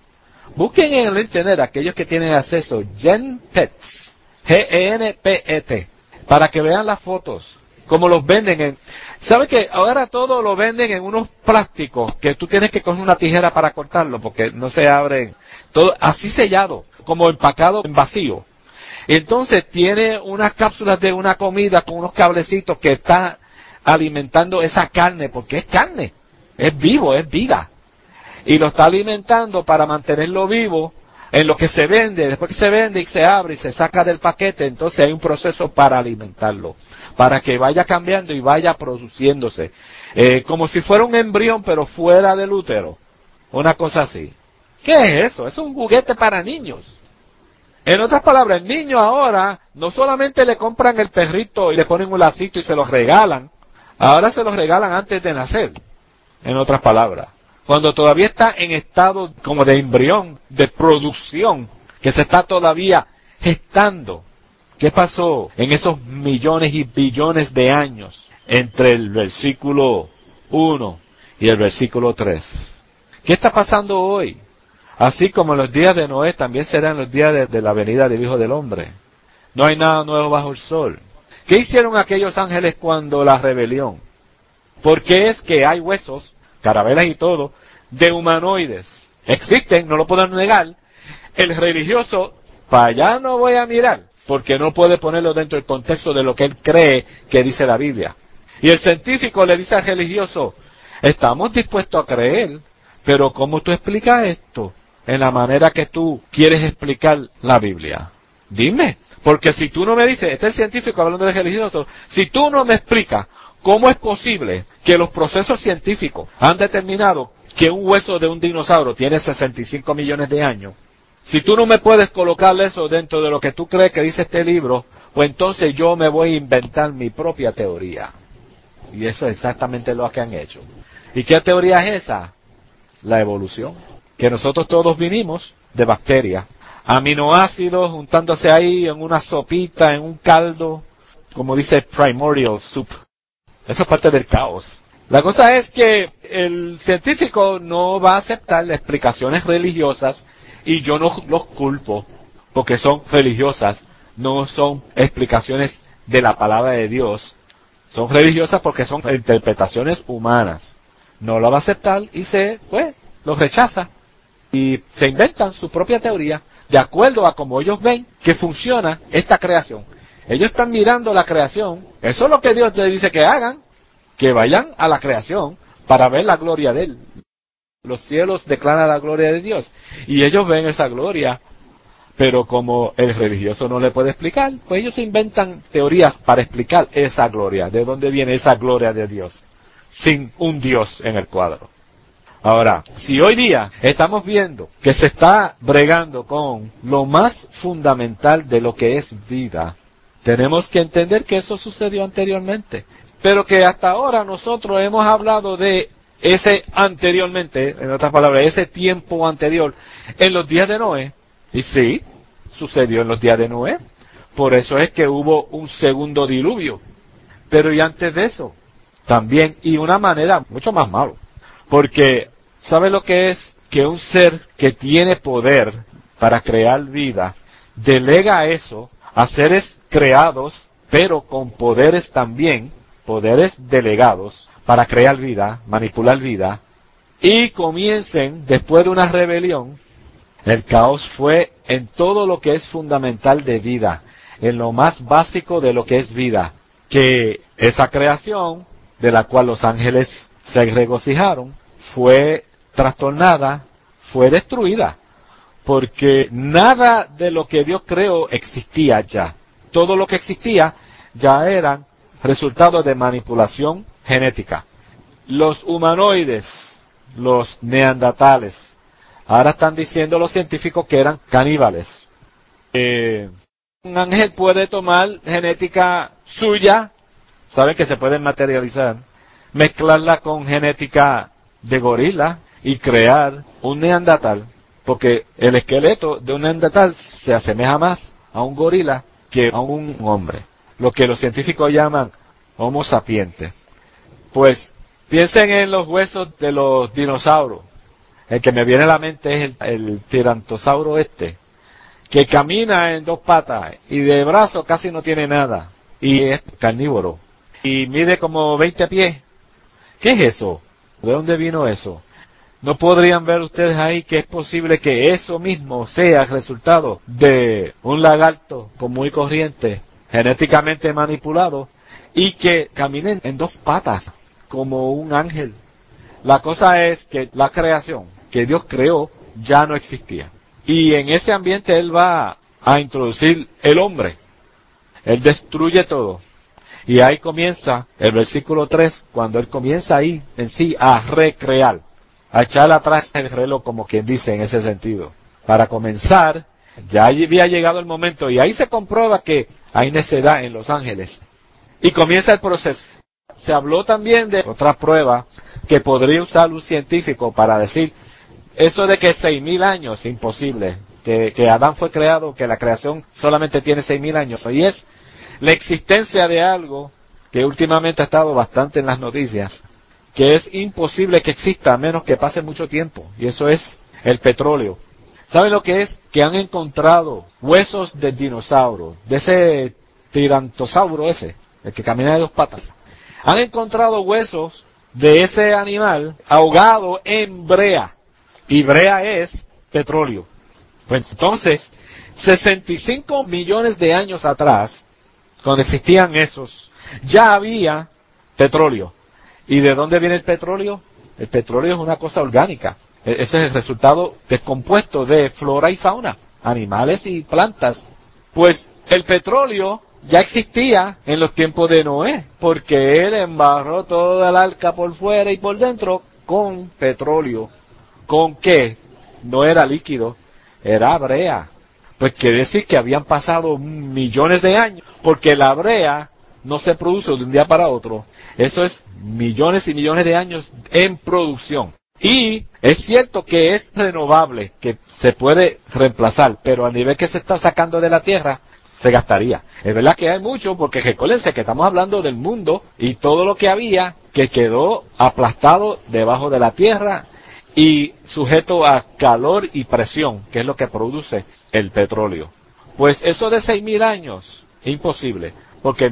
Busquen en el internet aquellos que tienen acceso, Gen Pets, G-E-N-P-E-T, para que vean las fotos, como los venden ¿sabe que ahora todo lo venden en unos plásticos que tú tienes que coger una tijera para cortarlo porque no se abren? Todo así sellado, como empacado en vacío. Entonces tiene unas cápsulas de una comida con unos cablecitos que está alimentando esa carne, porque es carne, es vivo, es vida. Y lo está alimentando para mantenerlo vivo en lo que se vende. Después que se vende y se abre y se saca del paquete, entonces hay un proceso para alimentarlo, para que vaya cambiando y vaya produciéndose. Como si fuera un embrión, pero fuera del útero. Una cosa así. ¿Qué es eso? Es un juguete para niños. En otras palabras, el niño ahora no solamente le compran el perrito y le ponen un lacito y se los regalan, ahora se los regalan antes de nacer. En otras palabras, cuando todavía está en estado como de embrión, de producción, que se está todavía gestando. ¿Qué pasó en esos millones y billones de años entre el versículo 1 y el versículo 3? ¿Qué está pasando hoy? Así como los días de Noé, también serán los días de la venida del Hijo del Hombre. No hay nada nuevo bajo el sol. ¿Qué hicieron aquellos ángeles cuando la rebelión? Porque es que hay huesos, carabelas y todo, de humanoides. Existen, no lo pueden negar. El religioso, para allá no voy a mirar, porque no puede ponerlo dentro del contexto de lo que él cree que dice la Biblia. Y el científico le dice al religioso, estamos dispuestos a creer, pero ¿cómo tú explicas esto en la manera que tú quieres explicar la Biblia? Dime, porque si tú no me dices, este es el científico hablando de religioso, si tú no me explicas cómo es posible que los procesos científicos han determinado que un hueso de un dinosaurio tiene 65 millones de años, si tú no me puedes colocar eso dentro de lo que tú crees que dice este libro, pues entonces yo me voy a inventar mi propia teoría. Y eso es exactamente lo que han hecho. ¿Y qué teoría es esa? La evolución. Que nosotros todos vinimos de bacterias. Aminoácidos juntándose ahí en una sopita, en un caldo, como dice primordial soup. Eso es parte del caos. La cosa es que el científico no va a aceptar las explicaciones religiosas y yo no los culpo porque son religiosas, no son explicaciones de la palabra de Dios. Son religiosas porque son interpretaciones humanas. No la va a aceptar y los rechaza. Y se inventan su propia teoría de acuerdo a cómo ellos ven que funciona esta creación. Ellos están mirando la creación. Eso es lo que Dios les dice que hagan. Que vayan a la creación para ver la gloria de Él. Los cielos declaran la gloria de Dios. Y ellos ven esa gloria. Pero como el religioso no le puede explicar, pues ellos inventan teorías para explicar esa gloria. ¿De dónde viene esa gloria de Dios? Sin un Dios en el cuadro. Ahora, si hoy día estamos viendo que se está bregando con lo más fundamental de lo que es vida, tenemos que entender que eso sucedió anteriormente. Pero que hasta ahora nosotros hemos hablado de ese anteriormente, en otras palabras, ese tiempo anterior, en los días de Noé. Y sí, sucedió en los días de Noé. Por eso es que hubo un segundo diluvio. Pero y antes de eso, también, y una manera mucho más malo. Porque, ¿sabe lo que es? Que un ser que tiene poder para crear vida, delega eso a seres creados, pero con poderes también, poderes delegados, para crear vida, manipular vida, y comiencen, después de una rebelión, el caos fue en todo lo que es fundamental de vida, en lo más básico de lo que es vida, que esa creación, de la cual los ángeles se regocijaron, fue trastornada, fue destruida, porque nada de lo que Dios creó existía ya. Todo lo que existía ya eran resultado de manipulación genética. Los humanoides, los neandertales, ahora están diciendo los científicos que eran caníbales. Un ángel puede tomar genética suya, saben que se puede materializar, mezclarla con genética de gorila y crear un neandertal, porque el esqueleto de un neandertal se asemeja más a un gorila que a un hombre, lo que los científicos llaman Homo sapiente. Pues piensen en los huesos de los dinosaurios. El que me viene a la mente es el tirantosauro que camina en dos patas y de brazo casi no tiene nada y es carnívoro y mide como 20 pies. ¿Qué es eso? ¿De dónde vino eso? ¿No podrían ver ustedes ahí que es posible que eso mismo sea el resultado de un lagarto común y corriente, genéticamente manipulado, y que caminen en dos patas como un ángel? La cosa es que la creación que Dios creó ya no existía. Y en ese ambiente Él va a introducir el hombre. Él destruye todo. Y ahí comienza el versículo 3, cuando Él comienza ahí en sí a recrear, a echar atrás el reloj, como quien dice en ese sentido. Para comenzar, ya había llegado el momento, y ahí se comprueba que hay necedad en los ángeles. Y comienza el proceso. Se habló también de otra prueba que podría usar un científico para decir, eso de que 6,000 años, imposible, que Adán fue creado, que la creación solamente tiene 6,000 años, y es la existencia de algo que últimamente ha estado bastante en las noticias, que es imposible que exista a menos que pase mucho tiempo, y eso es el petróleo. ¿Saben lo que es? Que han encontrado huesos de dinosaurio, de ese tirantosauro el que camina de dos patas. Han encontrado huesos de ese animal ahogado en brea, y brea es petróleo. Pues entonces, 65 millones de años atrás, cuando existían esos, ya había petróleo. ¿Y de dónde viene el petróleo? El petróleo es una cosa orgánica. Ese es el resultado descompuesto de flora y fauna, animales y plantas. Pues el petróleo ya existía en los tiempos de Noé, porque él embarró toda el arca por fuera y por dentro con petróleo. ¿Con qué? No era líquido, era brea. Pues quiere decir que habían pasado millones de años, porque la brea no se produce de un día para otro. Eso es millones y millones de años en producción. Y es cierto que es renovable, que se puede reemplazar, pero a nivel que se está sacando de la tierra, se gastaría. Es verdad que hay mucho, porque recuérdense que estamos hablando del mundo y todo lo que había que quedó aplastado debajo de la tierra y sujeto a calor y presión, que es lo que produce el petróleo. Pues eso de 6.000 años, imposible, porque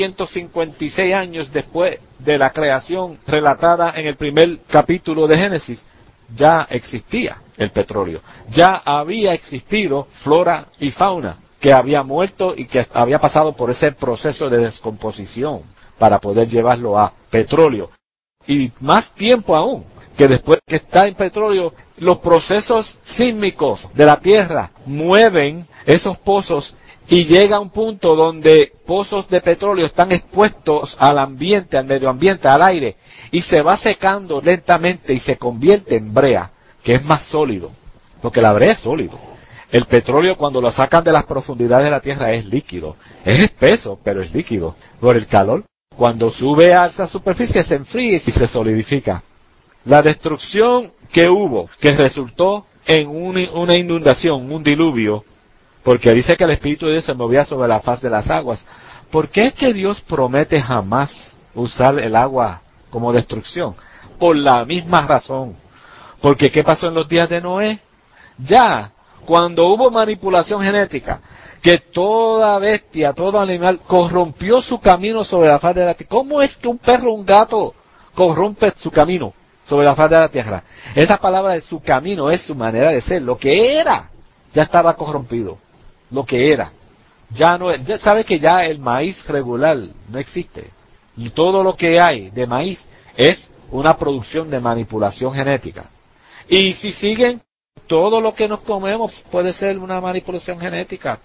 1.656 años después de la creación relatada en el primer capítulo de Génesis, ya existía el petróleo, ya había existido flora y fauna que había muerto y que había pasado por ese proceso de descomposición para poder llevarlo a petróleo. Y más tiempo aún, que después que está en petróleo, los procesos sísmicos de la tierra mueven esos pozos y llega a un punto donde pozos de petróleo están expuestos al ambiente, al medio ambiente, al aire, y se va secando lentamente y se convierte en brea, que es más sólido, porque la brea es sólido. El petróleo, cuando lo sacan de las profundidades de la tierra, es líquido. Es espeso, pero es líquido por el calor. Cuando sube a esa superficie se enfría y se solidifica. La destrucción que hubo, que resultó en una inundación, un diluvio, porque dice que el Espíritu de Dios se movía sobre la faz de las aguas. ¿Por qué es que Dios promete jamás usar el agua como destrucción? Por la misma razón. Porque ¿qué pasó en los días de Noé? Ya, cuando hubo manipulación genética, que toda bestia, todo animal corrompió su camino sobre la faz de la tierra. ¿Cómo es que un perro o un gato corrompe su camino sobre la faz de la tierra? Esa palabra de su camino es su manera de ser. Lo que era, ya estaba corrompido. Lo que era. Ya no, ya sabe que ya el maíz regular no existe. Y todo lo que hay de maíz es una producción de manipulación genética. Y si siguen, todo lo que nos comemos puede ser una manipulación genética.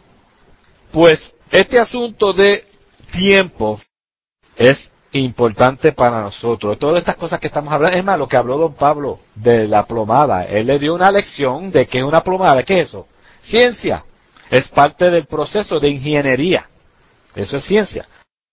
Pues este asunto de tiempo es importante para nosotros. Todas estas cosas que estamos hablando, es más, lo que habló don Pablo de la plomada, él le dio una lección de qué es una plomada. ¿Qué es eso? Ciencia. Es parte del proceso de ingeniería. Eso es ciencia.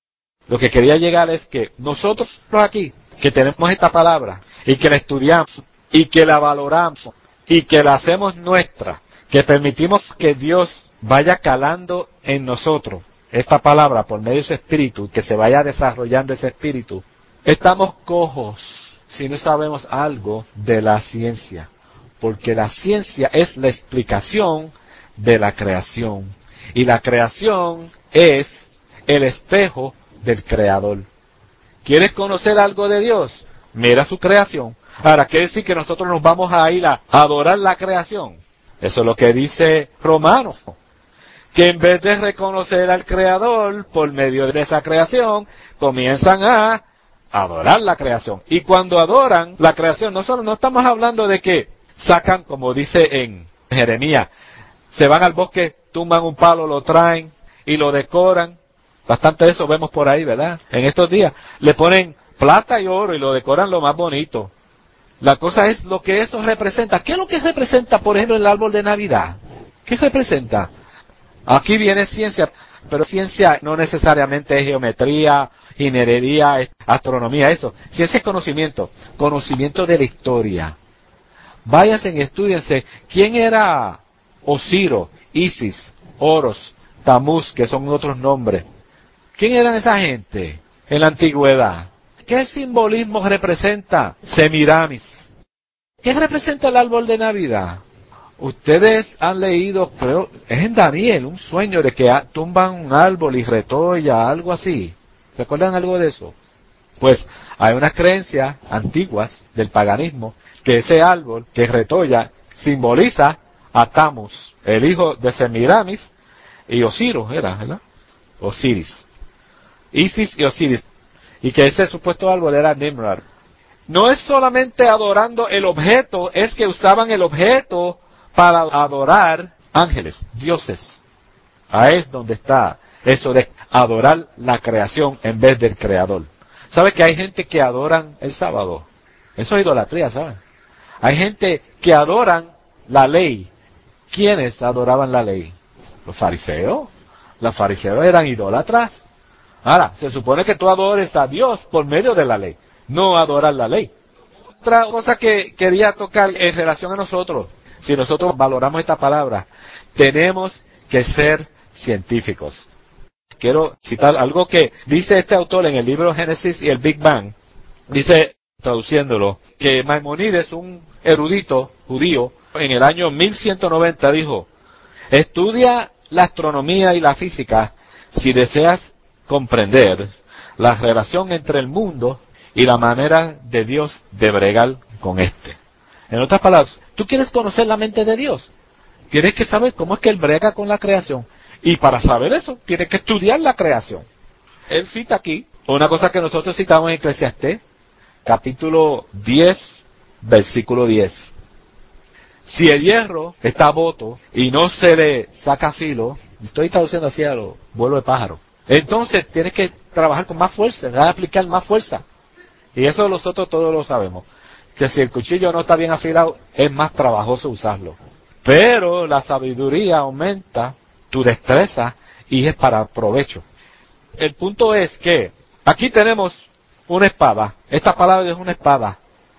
Lo que quería llegar es que nosotros aquí, que tenemos esta palabra, y que la estudiamos, y que la valoramos, y que la hacemos nuestra, que permitimos que Dios vaya calando en nosotros esta palabra por medio de su espíritu, que se vaya desarrollando ese espíritu, estamos cojos si no sabemos algo de la ciencia, porque la ciencia es la explicación de la creación, y la creación es el espejo del Creador. ¿Quieres conocer algo de Dios? Mira su creación. Ahora, ¿quiere decir que nosotros nos vamos a ir a adorar la creación? Eso es lo que dice Romanos, que en vez de reconocer al Creador por medio de esa creación, comienzan a adorar la creación. Y cuando adoran la creación, no estamos hablando de que sacan, como dice en Jeremías, se van al bosque, tumban un palo, lo traen y lo decoran. Bastante de eso vemos por ahí, ¿verdad? En estos días le ponen plata y oro y lo decoran lo más bonito. La cosa es lo que eso representa. ¿Qué es lo que representa, por ejemplo, el árbol de Navidad? ¿Qué representa? Aquí viene ciencia, pero ciencia no necesariamente es geometría, ingeniería, astronomía, eso. Ciencia es conocimiento, conocimiento de la historia. Váyanse y estudiense quién era Osiro, Isis, Horus, Tamuz, que son otros nombres. ¿Quién eran esa gente en la antigüedad? ¿Qué simbolismo representa Semiramis? ¿Qué representa el árbol de Navidad? Ustedes han leído, creo, es en Daniel, un sueño de que tumban un árbol y retolla, algo así. ¿Se acuerdan algo de eso? Pues hay unas creencias antiguas del paganismo que ese árbol que retolla simboliza a Tammuz, el hijo de Semiramis, y Osiris era, ¿verdad? Osiris. Isis y Osiris. Y que ese supuesto árbol era Nimrod. No es solamente adorando el objeto, es que usaban el objeto para adorar ángeles, dioses. Ahí es donde está eso de adorar la creación en vez del creador. ¿Sabe que hay gente que adoran el sábado? Eso es idolatría, ¿saben? Hay gente que adoran la ley. ¿Quiénes adoraban la ley? Los fariseos. Los fariseos eran idólatras. Ahora, se supone que tú adores a Dios por medio de la ley, no adorar la ley. Otra cosa que quería tocar en relación a nosotros, si nosotros valoramos esta palabra, tenemos que ser científicos. Quiero citar algo que dice este autor en el libro Génesis y el Big Bang. Dice, traduciéndolo, que Maimónides, un erudito judío, en el año 1190 dijo: estudia la astronomía y la física si deseas comprender la relación entre el mundo y la manera de Dios de bregar con este. En otras palabras, tú quieres conocer la mente de Dios, tienes que saber cómo es que Él brega con la creación. Y para saber eso, tienes que estudiar la creación. Él cita aquí una cosa que nosotros citamos en Eclesiastés, capítulo 10, versículo 10. Si el hierro está boto y no se le saca filo, estoy traduciendo así a lo vuelo de pájaro, entonces tienes que trabajar con más fuerza, aplicar más fuerza. Y eso nosotros todos lo sabemos, que si el cuchillo no está bien afilado, es más trabajoso usarlo. Pero la sabiduría aumenta tu destreza y es para provecho. El punto es que aquí tenemos una espada. Esta palabra es una espada.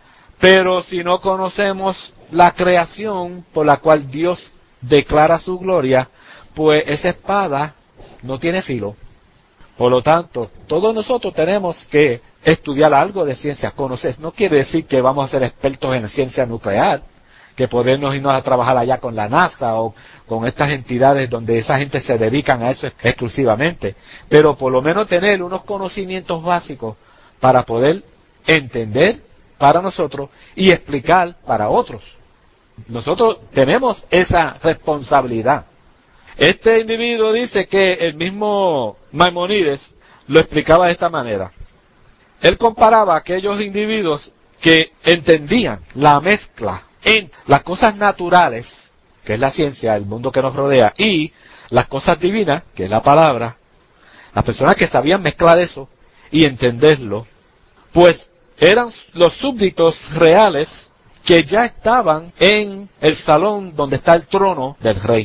Pero si no conocemos la creación por la cual Dios declara su gloria, pues esa espada no tiene filo. Por lo tanto, todos nosotros tenemos que estudiar algo de ciencia, conocer. No quiere decir que vamos a ser expertos en ciencia nuclear, que podemos irnos a trabajar allá con la NASA o con estas entidades donde esa gente se dedican a eso exclusivamente, pero por lo menos tener unos conocimientos básicos para poder entender para nosotros y explicar para otros. Nosotros tenemos esa responsabilidad. Este individuo dice que el mismo Maimónides lo explicaba de esta manera. Él comparaba a aquellos individuos que entendían la mezcla en las cosas naturales, que es la ciencia, el mundo que nos rodea, y las cosas divinas, que es la palabra. Las personas que sabían mezclar eso y entenderlo, pues eran los súbditos reales que ya estaban en el salón donde está el trono del rey.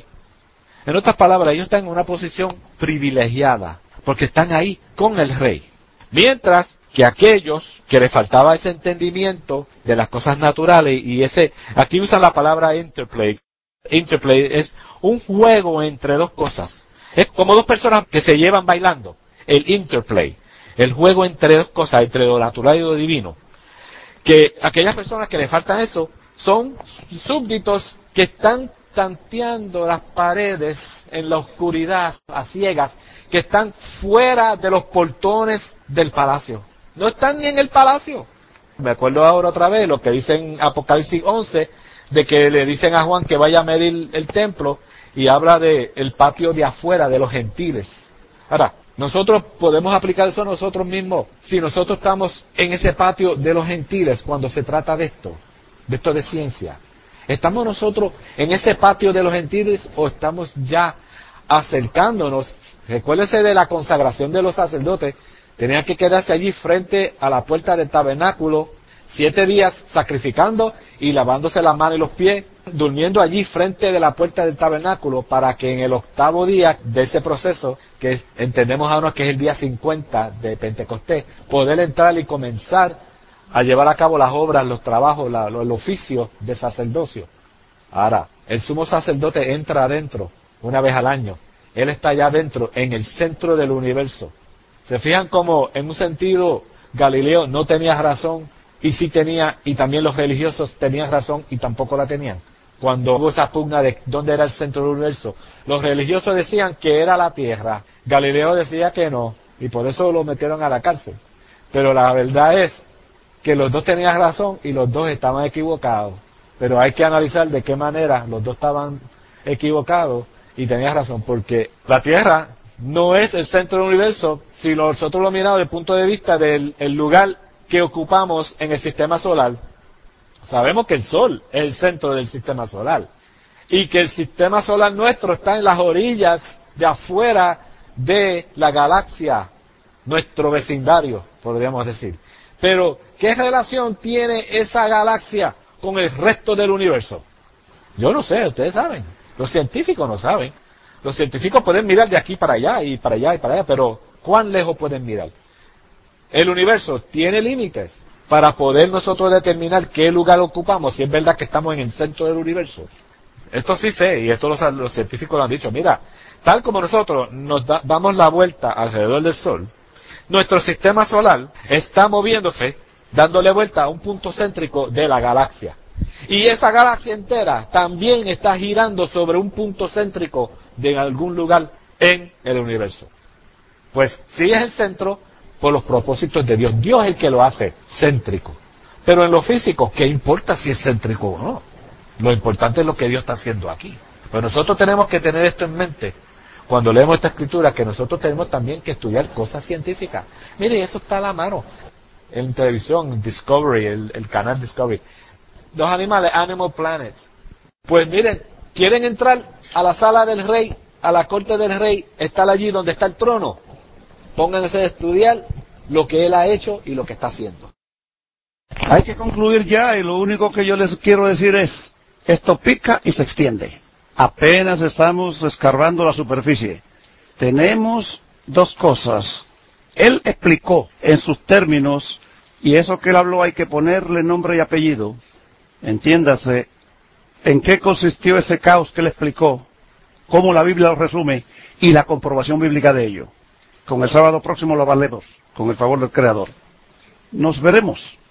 En otras palabras, ellos están en una posición privilegiada, porque están ahí con el rey. Mientras que aquellos que les faltaba ese entendimiento de las cosas naturales, y aquí usan la palabra interplay. Interplay es un juego entre dos cosas. Es como dos personas que se llevan bailando. El interplay, el juego entre dos cosas, entre lo natural y lo divino. Que aquellas personas que les faltan eso son súbditos que están tanteando las paredes en la oscuridad, a ciegas, que están fuera de los portones del palacio. No están ni en el palacio. Me acuerdo ahora otra vez lo que dice en Apocalipsis 11, de que le dicen a Juan que vaya a medir el templo, y habla de el patio de afuera de los gentiles. Ahora, nosotros podemos aplicar eso a nosotros mismos, si nosotros estamos en ese patio de los gentiles cuando se trata de esto de ciencia. ¿Estamos nosotros en ese patio de los gentiles o estamos ya acercándonos? Recuérdese de la consagración de los sacerdotes. Tenían que quedarse allí frente a la puerta del tabernáculo 7 días sacrificando y lavándose las manos y los pies, durmiendo allí frente de la puerta del tabernáculo, para que en el 8º día de ese proceso, que entendemos ahora que es el día 50 de Pentecostés, poder entrar y comenzar a llevar a cabo las obras, los trabajos, el oficio de sacerdocio. Ahora, el sumo sacerdote entra adentro una vez al año. Él está allá adentro, en el centro del universo. ¿Se fijan cómo, en un sentido, Galileo no tenía razón y sí tenía, y también los religiosos tenían razón y tampoco la tenían? Cuando hubo esa pugna de dónde era el centro del universo, los religiosos decían que era la Tierra, Galileo decía que no, y por eso lo metieron a la cárcel. Pero la verdad es que los dos tenían razón y los dos estaban equivocados. Pero hay que analizar de qué manera los dos estaban equivocados y tenían razón, porque la Tierra no es el centro del universo si nosotros lo miramos desde el punto de vista del lugar que ocupamos en el sistema solar. Sabemos que el Sol es el centro del sistema solar y que el sistema solar nuestro está en las orillas de afuera de la galaxia, nuestro vecindario, podríamos decir. Pero, ¿qué relación tiene esa galaxia con el resto del universo? Yo no sé, ustedes saben. Los científicos no saben. Los científicos pueden mirar de aquí para allá y para allá y para allá, pero ¿cuán lejos pueden mirar? El universo tiene límites para poder nosotros determinar qué lugar ocupamos, si es verdad que estamos en el centro del universo. Esto sí sé, y esto los científicos lo han dicho. Mira, tal como nosotros nos damos la vuelta alrededor del Sol, nuestro sistema solar está moviéndose, dándole vuelta a un punto céntrico de la galaxia. Y esa galaxia entera también está girando sobre un punto céntrico de algún lugar en el universo. Pues sí es el centro por los propósitos de Dios. Dios es el que lo hace céntrico. Pero en lo físico, ¿qué importa si es céntrico o no? Lo importante es lo que Dios está haciendo aquí. Pero nosotros tenemos que tener esto en mente cuando leemos esta escritura, que nosotros tenemos también que estudiar cosas científicas. Mire, eso está a la mano. En televisión, Discovery, el canal Discovery. Los animales, Animal Planet. Pues miren, quieren entrar a la sala del rey, a la corte del rey, estar allí donde está el trono. Pónganse a estudiar lo que él ha hecho y lo que está haciendo. Hay que concluir ya, y lo único que yo les quiero decir es, esto pica y se extiende. Apenas estamos escarbando la superficie. Tenemos dos cosas. Él explicó en sus términos, y eso que él habló hay que ponerle nombre y apellido. Entiéndase, en qué consistió ese caos que él explicó, cómo la Biblia lo resume, y la comprobación bíblica de ello. Con el sábado próximo lo valemos, con el favor del Creador. Nos veremos.